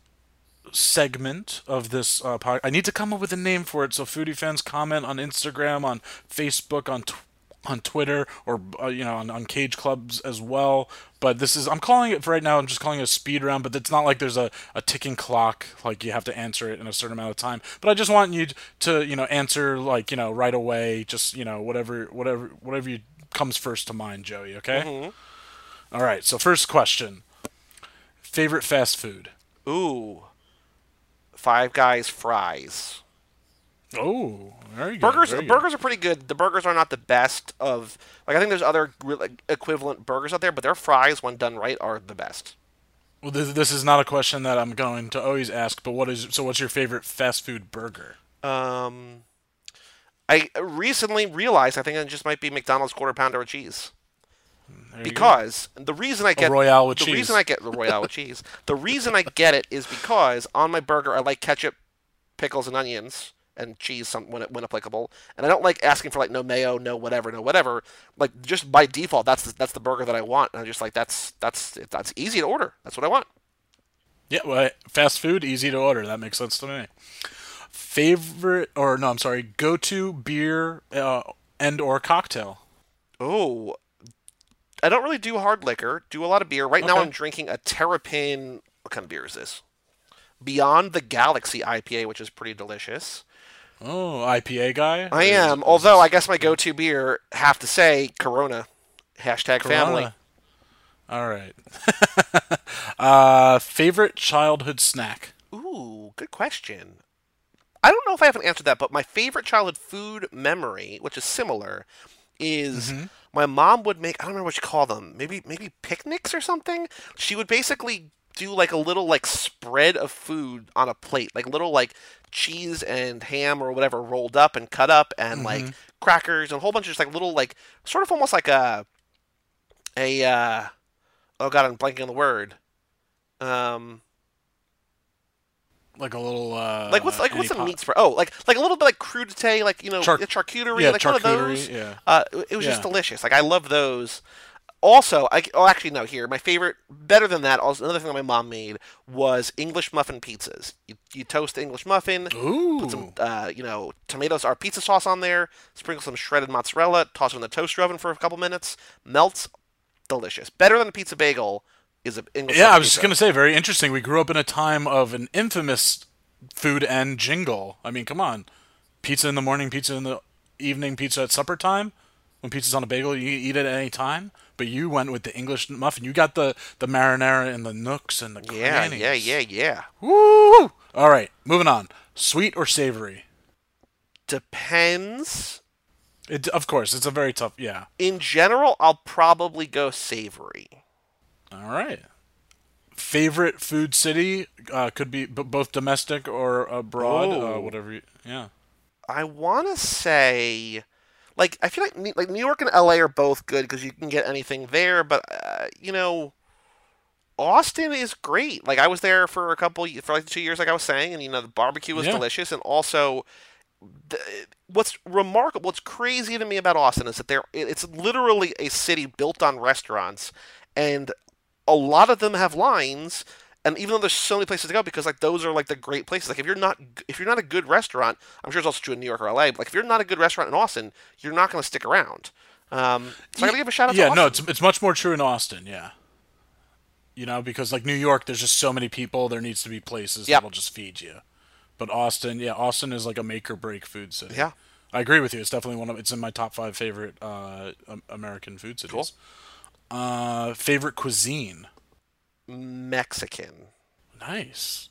segment of this uh, podcast, I need to come up with a name for it. So foodie fans, comment on Instagram, on Facebook, on tw- on Twitter, or uh, you know, on, on Cage Clubs as well. But this is, I'm calling it for right now. I'm just calling it a speed round. But it's not like there's a, a ticking clock. Like you have to answer it in a certain amount of time. But I just want you to you know answer like you know right away. Just you know whatever whatever whatever you comes first to mind, Joey. Okay. Mm-hmm. All right. So first question: favorite fast food? Ooh. Five Guys fries. Oh, very good. Burgers very good. burgers are pretty good. The burgers are not the best of like I think there's other re- equivalent burgers out there, but their fries when done right are the best. Well, this, this is not a question that I'm going to always ask, but what is so? What's your favorite fast food burger? Um I recently realized I think it just might be McDonald's quarter pounder with cheese. There you go. Because the reason I get Royale with the cheese. reason I get the Royale with cheese. The reason I get it is because on my burger I like ketchup, pickles, and onions, and cheese some, when it, when applicable. And I don't like asking for like no mayo, no whatever, no whatever. Like just by default, that's the, that's the burger that I want. And I'm just like that's that's that's easy to order. That's what I want. Yeah, well, fast food, easy to order. That makes sense to me. Favorite, or no, I'm sorry, go-to beer uh, and or cocktail. Oh, I don't really do hard liquor. Do a lot of beer. Right now Okay. I'm drinking a Terrapin. What kind of beer is this? Beyond the Galaxy I P A, which is pretty delicious. Oh, I P A guy. I am. Although I guess my go-to beer, have to say, Corona. Hashtag family. Corona. All right. uh, favorite childhood snack. Ooh, good question. I don't know if I haven't answered that, but my favorite childhood food memory, which is similar, is Mm-hmm. my mom would make. I don't remember what she called them. Maybe maybe picnics or something. She would basically do like a little like spread of food on a plate, like little like cheese and ham or whatever rolled up and cut up, and like crackers and a whole bunch of just like little like sort of almost like a a uh, oh god, I'm blanking on the word. Um. Like a little. Uh, Like what's like any what's a pot- meat spread? Oh, like like a little bit like crudité, like you know, Char- charcuterie, yeah, like one of those. charcuterie, yeah. Uh, it was just Yeah. delicious. Like I love those. Also, I oh actually no here my favorite better than that. Also another thing that my mom made was English muffin pizzas. You, you toast the English muffin, Ooh. put some uh, you know tomatoes or pizza sauce on there, sprinkle some shredded mozzarella, toss it in the toaster oven for a couple minutes, melts, delicious. Better than a pizza bagel is an English. Yeah, muffin I was just pizza. gonna say, very interesting. We grew up in a time of an infamous food and jingle. I mean, come on. pizza in the morning, pizza in the evening, pizza at supper time. When pizza's on a bagel, you eat it at any time. But you went with the English muffin. You got the, the marinara and the nooks and the Yeah, crannies. yeah, yeah, yeah. Woo! All right, moving on. Sweet or savory? Depends. It, of course, it's a very tough. Yeah. In general, I'll probably go savory. All right. Favorite food city uh, could be b- both domestic or abroad, uh, Oh. whatever. You, yeah. I want to say, like, I feel like Ne- like New York and L A are both good because you can get anything there. But uh, you know, Austin is great. Like, I was there for a couple y- for like two years, like I was saying, and you know, the barbecue was Yeah. delicious, and also. The, what's remarkable, what's crazy to me about Austin is that there it's literally a city built on restaurants, and a lot of them have lines. And even though there's so many places to go, because like those are like the great places. Like if you're not if you're not a good restaurant, I'm sure it's also true in New York or L A. But like if you're not a good restaurant in Austin, you're not going to stick around. Um, so I got to give a shout out Yeah, to Austin. no, it's it's much more true in Austin. Yeah. You know, because like New York, there's just so many people. There needs to be places Yep. that'll just feed you. But Austin, yeah, Austin is like a make or break food city. Yeah. I agree with you. It's definitely one of it's in my top five favorite uh, um, American food cities. Cool. Uh, favorite cuisine. Mexican. Nice.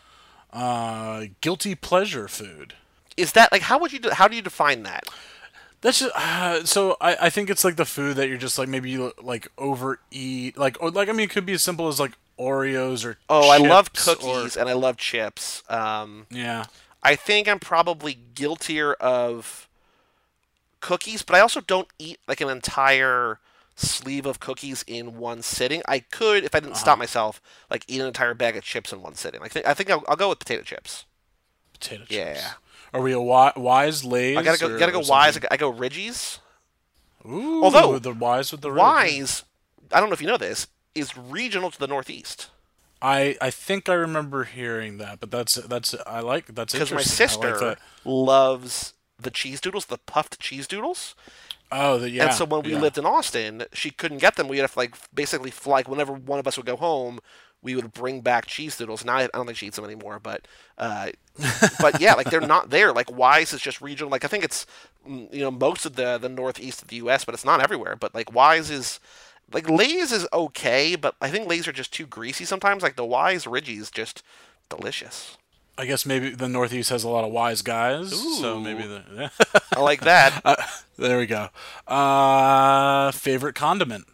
Uh, guilty pleasure food. Is that like how would you do, how do you define that? That's just, uh, so I, I think it's like the food that you're just like maybe you like overeat like or like I mean it could be as simple as like Oreos or Oh, I love chips cookies or, and I love chips. Um, yeah. I think I'm probably guiltier of cookies, but I also don't eat like an entire sleeve of cookies in one sitting. I could, if I didn't stop myself, like eat an entire bag of chips in one sitting. Like, th- I think I'll, I'll go with potato chips. Potato chips. Yeah. Are we a wi- wise Lay's? I gotta go. or- Gotta go. or Wise. something? I go Ridgies. Ooh, Although, the wise with the red. Wise, I don't know if you know this, is regional to the Northeast. I I think I remember hearing that, but that's that's I like that's Because my interesting. I sister like that. loves the cheese doodles, the puffed cheese doodles. Oh, the, yeah. And so when we yeah. lived in Austin, she couldn't get them. We had to like basically fly. Like, whenever one of us would go home, we would bring back cheese doodles. Now I, I don't think she eats them anymore, but uh, but yeah, like they're not there. Like Wise is just regional. Like I think it's mm, you know most of the the northeast of the U S, but it's not everywhere. But like Wise is like Lay's is okay, but I think Lay's are just too greasy sometimes. Like the Wise Ridgies just delicious. I guess maybe the Northeast has a lot of wise guys, so Ooh. maybe the yeah. I like that. uh, there we go. Uh, favorite condiment.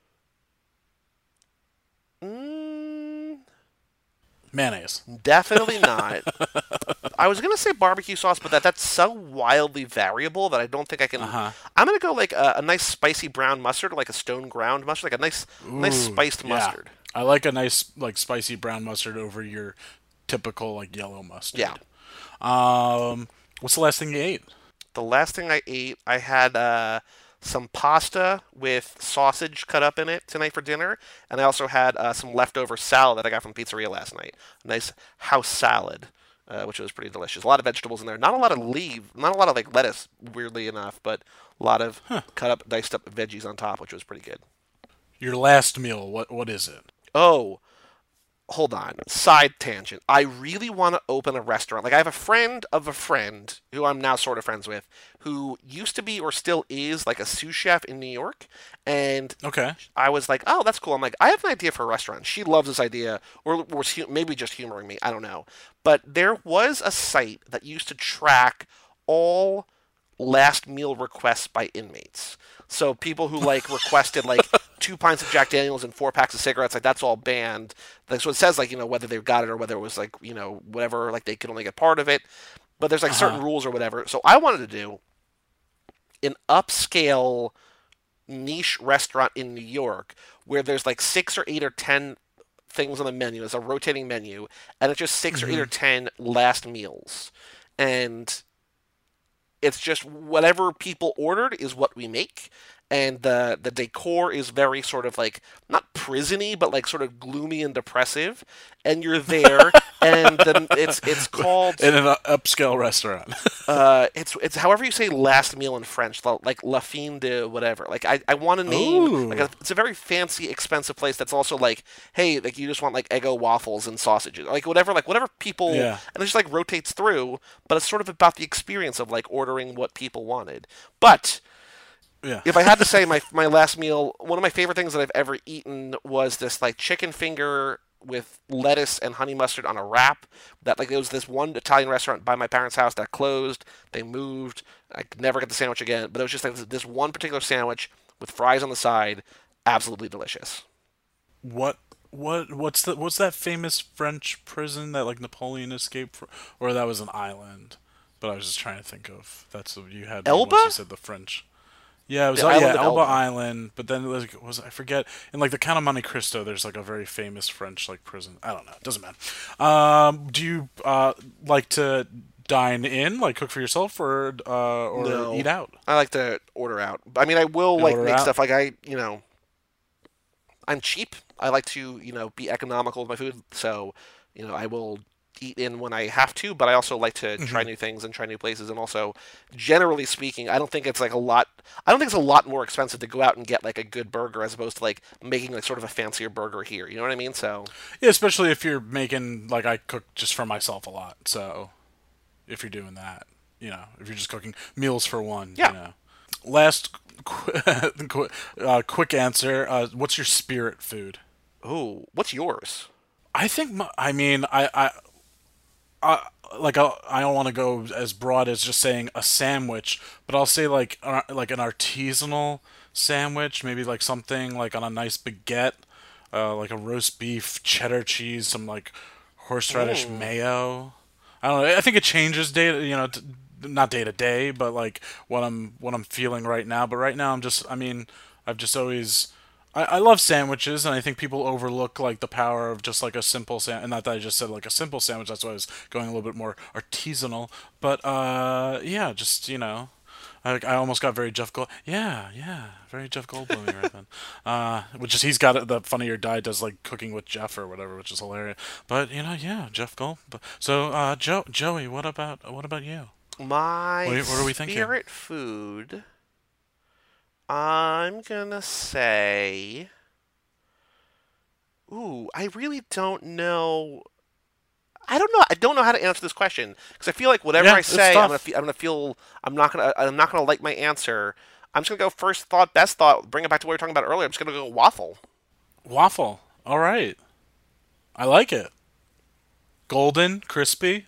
Mm, Mayonnaise. definitely not. I was gonna say barbecue sauce, but that that's so wildly variable that I don't think I can. Uh-huh. I'm gonna go like a, a nice spicy brown mustard, or like a stone ground mustard, like a nice nice Ooh, spiced yeah. mustard. I like a nice like spicy brown mustard over your typical like yellow mustard. Yeah. Um, what's the last thing you ate? The last thing I ate, I had uh, some pasta with sausage cut up in it tonight for dinner, and I also had uh, some leftover salad that I got from pizzeria last night. A nice house salad, uh, which was pretty delicious. A lot of vegetables in there. Not a lot of leaf, not a lot of like lettuce, weirdly enough, but a lot of cut up, diced up veggies on top, which was pretty good. Your last meal. What what is it? Oh, hold on. Side tangent. I really want to open a restaurant. Like, I have a friend of a friend who I'm now sort of friends with who used to be or still is like a sous chef in New York. And Okay. I was like, oh, that's cool. I'm like, I have an idea for a restaurant. She loves this idea, or was hu- maybe just humoring me. I don't know. But there was a site that used to track all last meal requests by inmates. So people who like requested like two pints of Jack Daniels and four packs of cigarettes, like that's all banned. Like, so it says like, you know, whether they got it or whether it was like, you know, whatever, like they could only get part of it. But there's like certain rules or whatever. So I wanted to do an upscale niche restaurant in New York where there's like six or eight or ten things on the menu. It's a rotating menu, and it's just six or eight or ten last meals. And it's just whatever people ordered is what we make. And the the decor is very sort of like, not prison-y, but like sort of gloomy and depressive. And you're there, and then it's it's called in an upscale restaurant. uh, it's it's however you say last meal in French, la- like la fin de whatever. Like I, I want to name Ooh. like a, it's a very fancy, expensive place that's also like, hey, like you just want like Eggo waffles and sausages, like whatever, like whatever people, Yeah. and it just like rotates through. But it's sort of about the experience of like ordering what people wanted. But Yeah. if I had to say my my last meal, one of my favorite things that I've ever eaten was this like chicken finger with lettuce and honey mustard on a wrap. That like it was this one Italian restaurant by my parents' house that closed. They moved. I could never get the sandwich again. But it was just like this one particular sandwich with fries on the side, absolutely delicious. What what what's the what's that famous French prison that like Napoleon escaped from, or that was an island? But I was just trying to think of that's what you had me Elba? once you said the French. Yeah, it was The oh, island yeah, of Elba, Elba. Island, but then like was I forget in like the Count of Monte Cristo there's like a very famous French like prison. I don't know, it doesn't matter. Um do you uh like to dine in, like cook for yourself or uh or No. eat out? I like to order out. I mean, I will You like order make out? stuff like I, you know, I'm cheap. I like to, you know, be economical with my food. So, you know, I will eat in when I have to, but I also like to Mm-hmm. try new things and try new places. And also, generally speaking, I don't think it's like a lot. I don't think it's a lot more expensive to go out and get like a good burger as opposed to like making like sort of a fancier burger here. You know what I mean? So, Yeah, especially if you're making like I cook just for myself a lot. So if you're doing that, you know, if you're just cooking meals for one, Yeah. you know. Last qu- qu- uh, quick answer: uh, what's your spirit food? ooh, what's yours? I think my, I mean I I, I like I, I don't want to go as broad as just saying a sandwich, but I'll say like uh, like an artisanal sandwich, maybe like something like on a nice baguette, uh, like a roast beef, cheddar cheese, some like horseradish mayo. I don't know. I think it changes day to, you know, t- not day to day, but like what I'm what I'm feeling right now. But right now I'm just I mean, I've just always I, I love sandwiches, and I think people overlook like the power of just like a simple sandwich. And not that I just said like a simple sandwich. That's why I was going a little bit more artisanal. But uh, yeah, just you know, I, I almost got very Jeff Gold. Yeah, yeah, very Jeff Goldblum right then. Uh, which is he's got it- the Funny or Die does like cooking with Jeff or whatever, which is hilarious. But you know, yeah, Jeff Gold. So uh, Joe, Joey, what about what about you? My What are- what are we thinking? favorite food. I'm gonna say. Ooh, I really don't know. I don't know. I don't know how to answer this question because I feel like whatever Yeah, I it's say, I'm tough. gonna, feel, I'm gonna feel. I'm not gonna. I'm not gonna like my answer. I'm just gonna go first thought, best thought. Bring it back to what we were talking about earlier. I'm just gonna go waffle. Waffle. All right, I like it. Golden, crispy.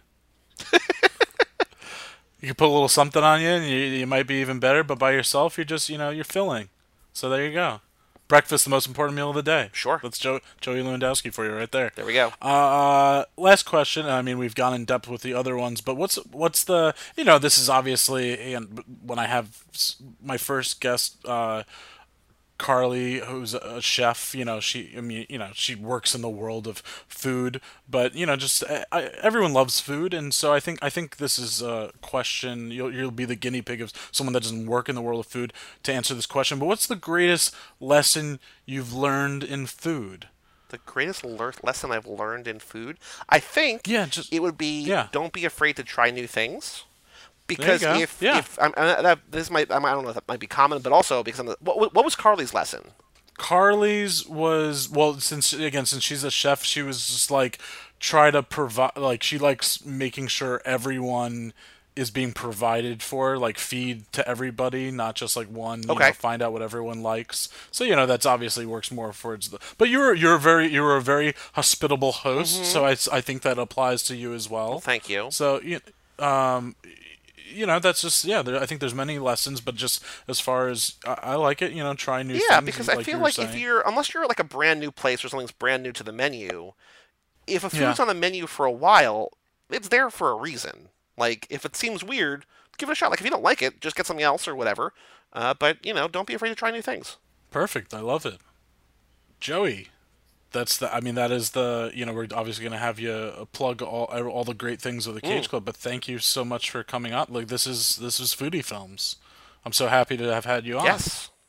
You can put a little something on you, and you, you might be even better. But by yourself, you're just, you know, you're filling. So there you go. Breakfast, the most important meal of the day. Sure. That's Joe, Joey Lewandowski for you right there. There we go. Uh, last question. I mean, we've gone in depth with the other ones, but what's what's the, you know, this is obviously, and when I have s- my first guest, uh, Carly, who's a chef, you know, she, I mean, you know, she works in the world of food, but you know, just I, I, everyone loves food, and so I think I think this is a question. You'll you'll be the guinea pig of someone that doesn't work in the world of food to answer this question. But what's the greatest lesson you've learned in food? The greatest lear- lesson I've learned in food, I think, Yeah, just- it would be yeah. don't be afraid to try new things. Because go. if Yeah. if I'm, I, that, this might I don't know if that might be common, but also because I'm the, what what was Carly's lesson? Carly's was well since again since she's a chef she was just like try to provide like she likes making sure everyone is being provided for, like feed to everybody, not just like one. You Okay. know, find out what everyone likes. So you know that's obviously works more towards the. But you're you're very you're a very hospitable host, so I, s- I think that applies to you as well. Well, thank you. So you um you know that's just yeah there, I think there's many lessons, but just as far as I, I like it, you know, try new Yeah, things. because like I feel you were like if saying. you're unless you're like a brand new place or something's brand new to the menu, if a food's Yeah. on the menu for a while, it's there for a reason. Like if it seems weird, give it a shot. Like if you don't like it, just get something else or whatever. Uh, but you know, don't be afraid to try new things. Perfect. I love it. Joey, that's the. I mean, that is the. You know, we're obviously going to have you uh, plug all all the great things of the Cage Mm. Club. But thank you so much for coming on. Like this is this is Foodie Films. I'm so happy to have had you on. Yes.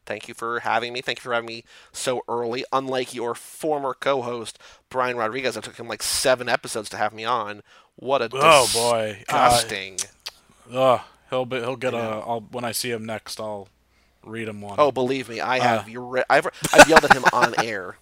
Thank you for having me. Thank you for having me so early. Unlike your former co-host, Brian Rodriguez, it took him like seven episodes to have me on. What a Oh, boy. disgusting. Uh, uh, he'll be, he'll get a. I'll, when I see him next, I'll read him one. Oh, believe me, I have. Uh, You're re- I've, I've yelled at him on air.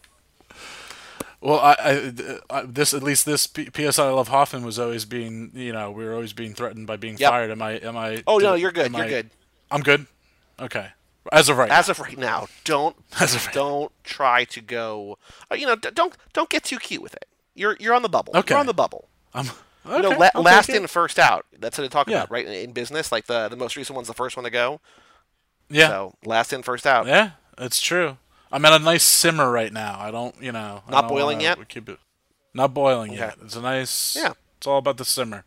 Well, I, I, I this at least this P- PS I Love Hoffman was always being, you know, we were always being threatened by being Yep. fired. Am I? Am I? Oh, did- no, you're good. am You're I- good. I'm good. Okay. As of right. As now. of right now, don't As of right don't try to go. Uh, you know, d- don't don't get too cute with it. You're you're on the bubble. Okay. You're on the bubble. I'm. You know, okay, la- I'll last take it. in, first out. That's what they talk Yeah. about, right? In, in business, like the the most recent one's the first one to go. Yeah. So last in, first out. Yeah, it's true. I'm at a nice simmer right now. I don't, you know. I Not don't boiling wanna yet? Keep it. Not boiling Okay. yet. It's a nice. Yeah. It's all about the simmer.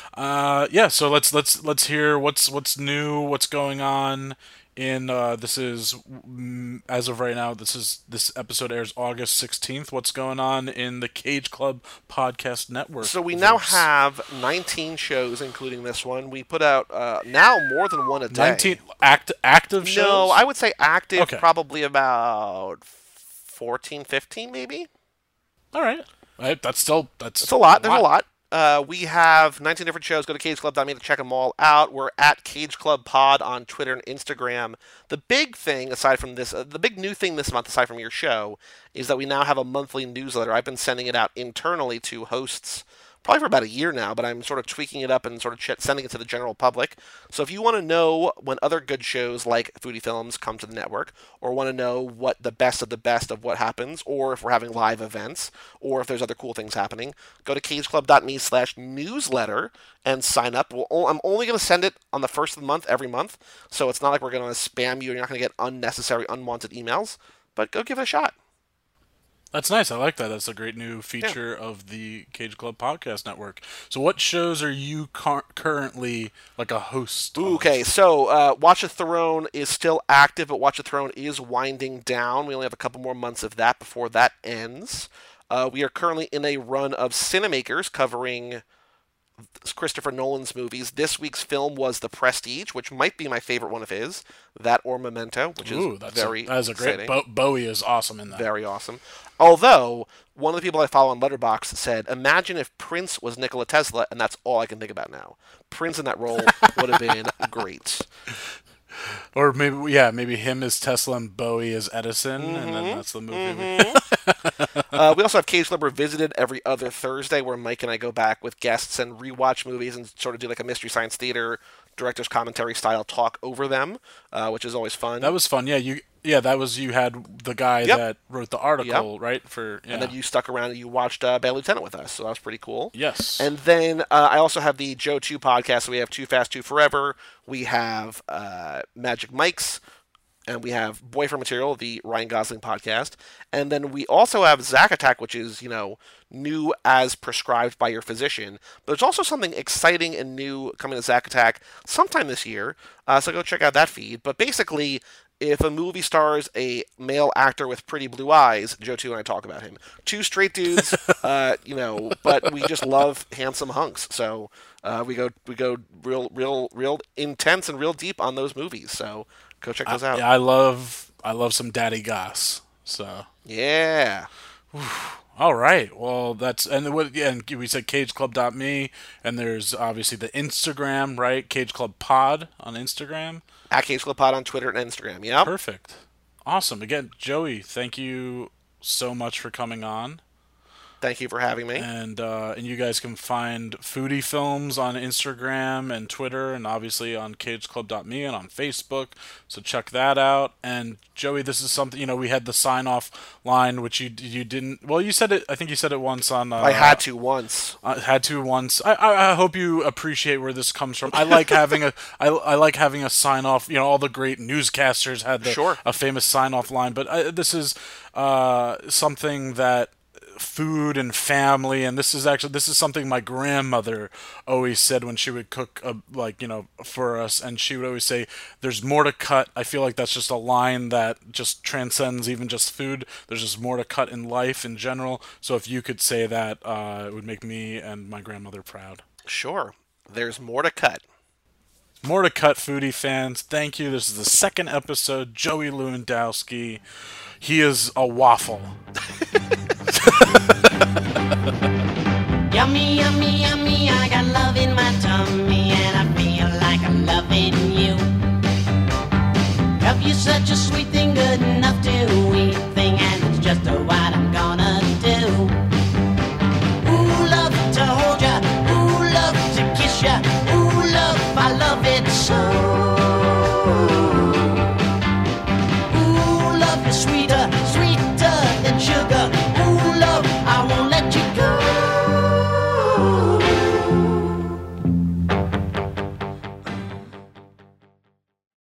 Uh, yeah. So let's let's let's hear what's what's new, what's going on. In uh, this is mm, as of right now. This is this episode airs August sixteenth. What's going on in the Cage Club Podcast Network? So we now verse? have nineteen shows, including this one. We put out uh, now more than one a day. nineteen act active shows. No, I would say active Okay. probably about fourteen, fifteen maybe. All right. Right, that's still that's. It's a lot. There's a lot. Uh, we have nineteen different shows. Go to cage club dot me to check them all out. We're at Cage Club Pod on Twitter and Instagram. The big thing, aside from this, uh, the big new thing this month, aside from your show, is that we now have a monthly newsletter. I've been sending it out internally to hosts probably for about a year now, but I'm sort of tweaking it up and sort of ch- sending it to the general public. So if you want to know when other good shows like Foodie Films come to the network, or want to know what the best of the best of what happens, or if we're having live events, or if there's other cool things happening, go to cage club dot me slash newsletter and sign up. We'll, o- I'm only going to send it on the first of the month every month, so it's not like we're going to spam you. You're not going to get unnecessary, unwanted emails, but go give it a shot. That's nice. I like that. That's a great new feature of the Cage Club Podcast Network. So, what shows are you cur- currently like a host? of? Okay, so uh, Watch the Throne is still active, but Watch the Throne is winding down. We only have a couple more months of that before that ends. Uh, we are currently in a run of Cinemakers covering Christopher Nolan's movies. This week's film was The Prestige, which might be my favorite one of his. That or Memento, which Ooh, is that's very a, that is a great. exciting. Bo- Bowie is awesome in that. Very awesome. Although, one of the people I follow on Letterboxd said, imagine if Prince was Nikola Tesla, and that's all I can think about now. Prince in that role would have been great. Or maybe, yeah, maybe him as Tesla and Bowie as Edison, and Mm-hmm. then that's the movie. we- Uh, we also have Cage Club Revisited every other Thursday, where Mike and I go back with guests and rewatch movies and sort of do like a Mystery Science Theater director's commentary style talk over them, uh, which is always fun. That was fun. Yeah, you. Yeah, that was you had the guy Yep. that wrote the article, right? For yeah. And then you stuck around and you watched uh, Bad Lieutenant with us, so that was pretty cool. Yes. And then uh, I also have the Joe two podcast. So we have Too Fast, Too Forever. We have uh, Magic Mike's. And we have Boyfriend Material, the Ryan Gosling podcast. And then we also have Zack Attack, which is, you know, new as prescribed by your physician. But there's also something exciting and new coming to Zack Attack sometime this year. Uh, so go check out that feed. But basically, if a movie stars a male actor with pretty blue eyes, Joe two and I talk about him. Two straight dudes, uh, you know, but we just love handsome hunks. So uh, we go we go real real real intense and real deep on those movies. So go check those I, out. yeah, I love I love some Daddy Goss. So Yeah. all right, well that's and what yeah, and we said cage club dot me, and there's obviously the Instagram, right? Cage Club Pod on Instagram. At Cage Club Pod on Twitter and Instagram. Yep. Perfect, awesome. Again, Joey, thank you so much for coming on. Thank you for having me. And uh, and you guys can find Foodie Films on Instagram and Twitter, and obviously on cage club dot me and on Facebook. So check that out. And Joey, this is something, you know, we had the sign off line, which you you didn't. Well, you said it. I think you said it once on. Uh, I had to once. I had to once. I, I I hope you appreciate where this comes from. I like having a I, I like having a sign off. You know, all the great newscasters had the, Sure. a famous sign off line, but I, this is uh, something that. Food and family, and this is actually this is something my grandmother always said when she would cook a, like you know for us, and she would always say there's more to cut. I feel like that's just a line that just transcends even just food. There's just more to cut in life in general. So if you could say that, uh, it would make me and my grandmother proud. Sure. There's more to cut. More to cut, foodie fans. Thank you. This is the second episode. Joey Lewandowski. He is a waffle. Yummy, yummy, yummy, I got love in my tummy, and I feel like I'm loving you. Love you such a sweet thing, good enough to eat thing, and it's just what I'm gonna do. Ooh, love to hold ya, ooh, love to kiss ya, ooh, love, I love it so.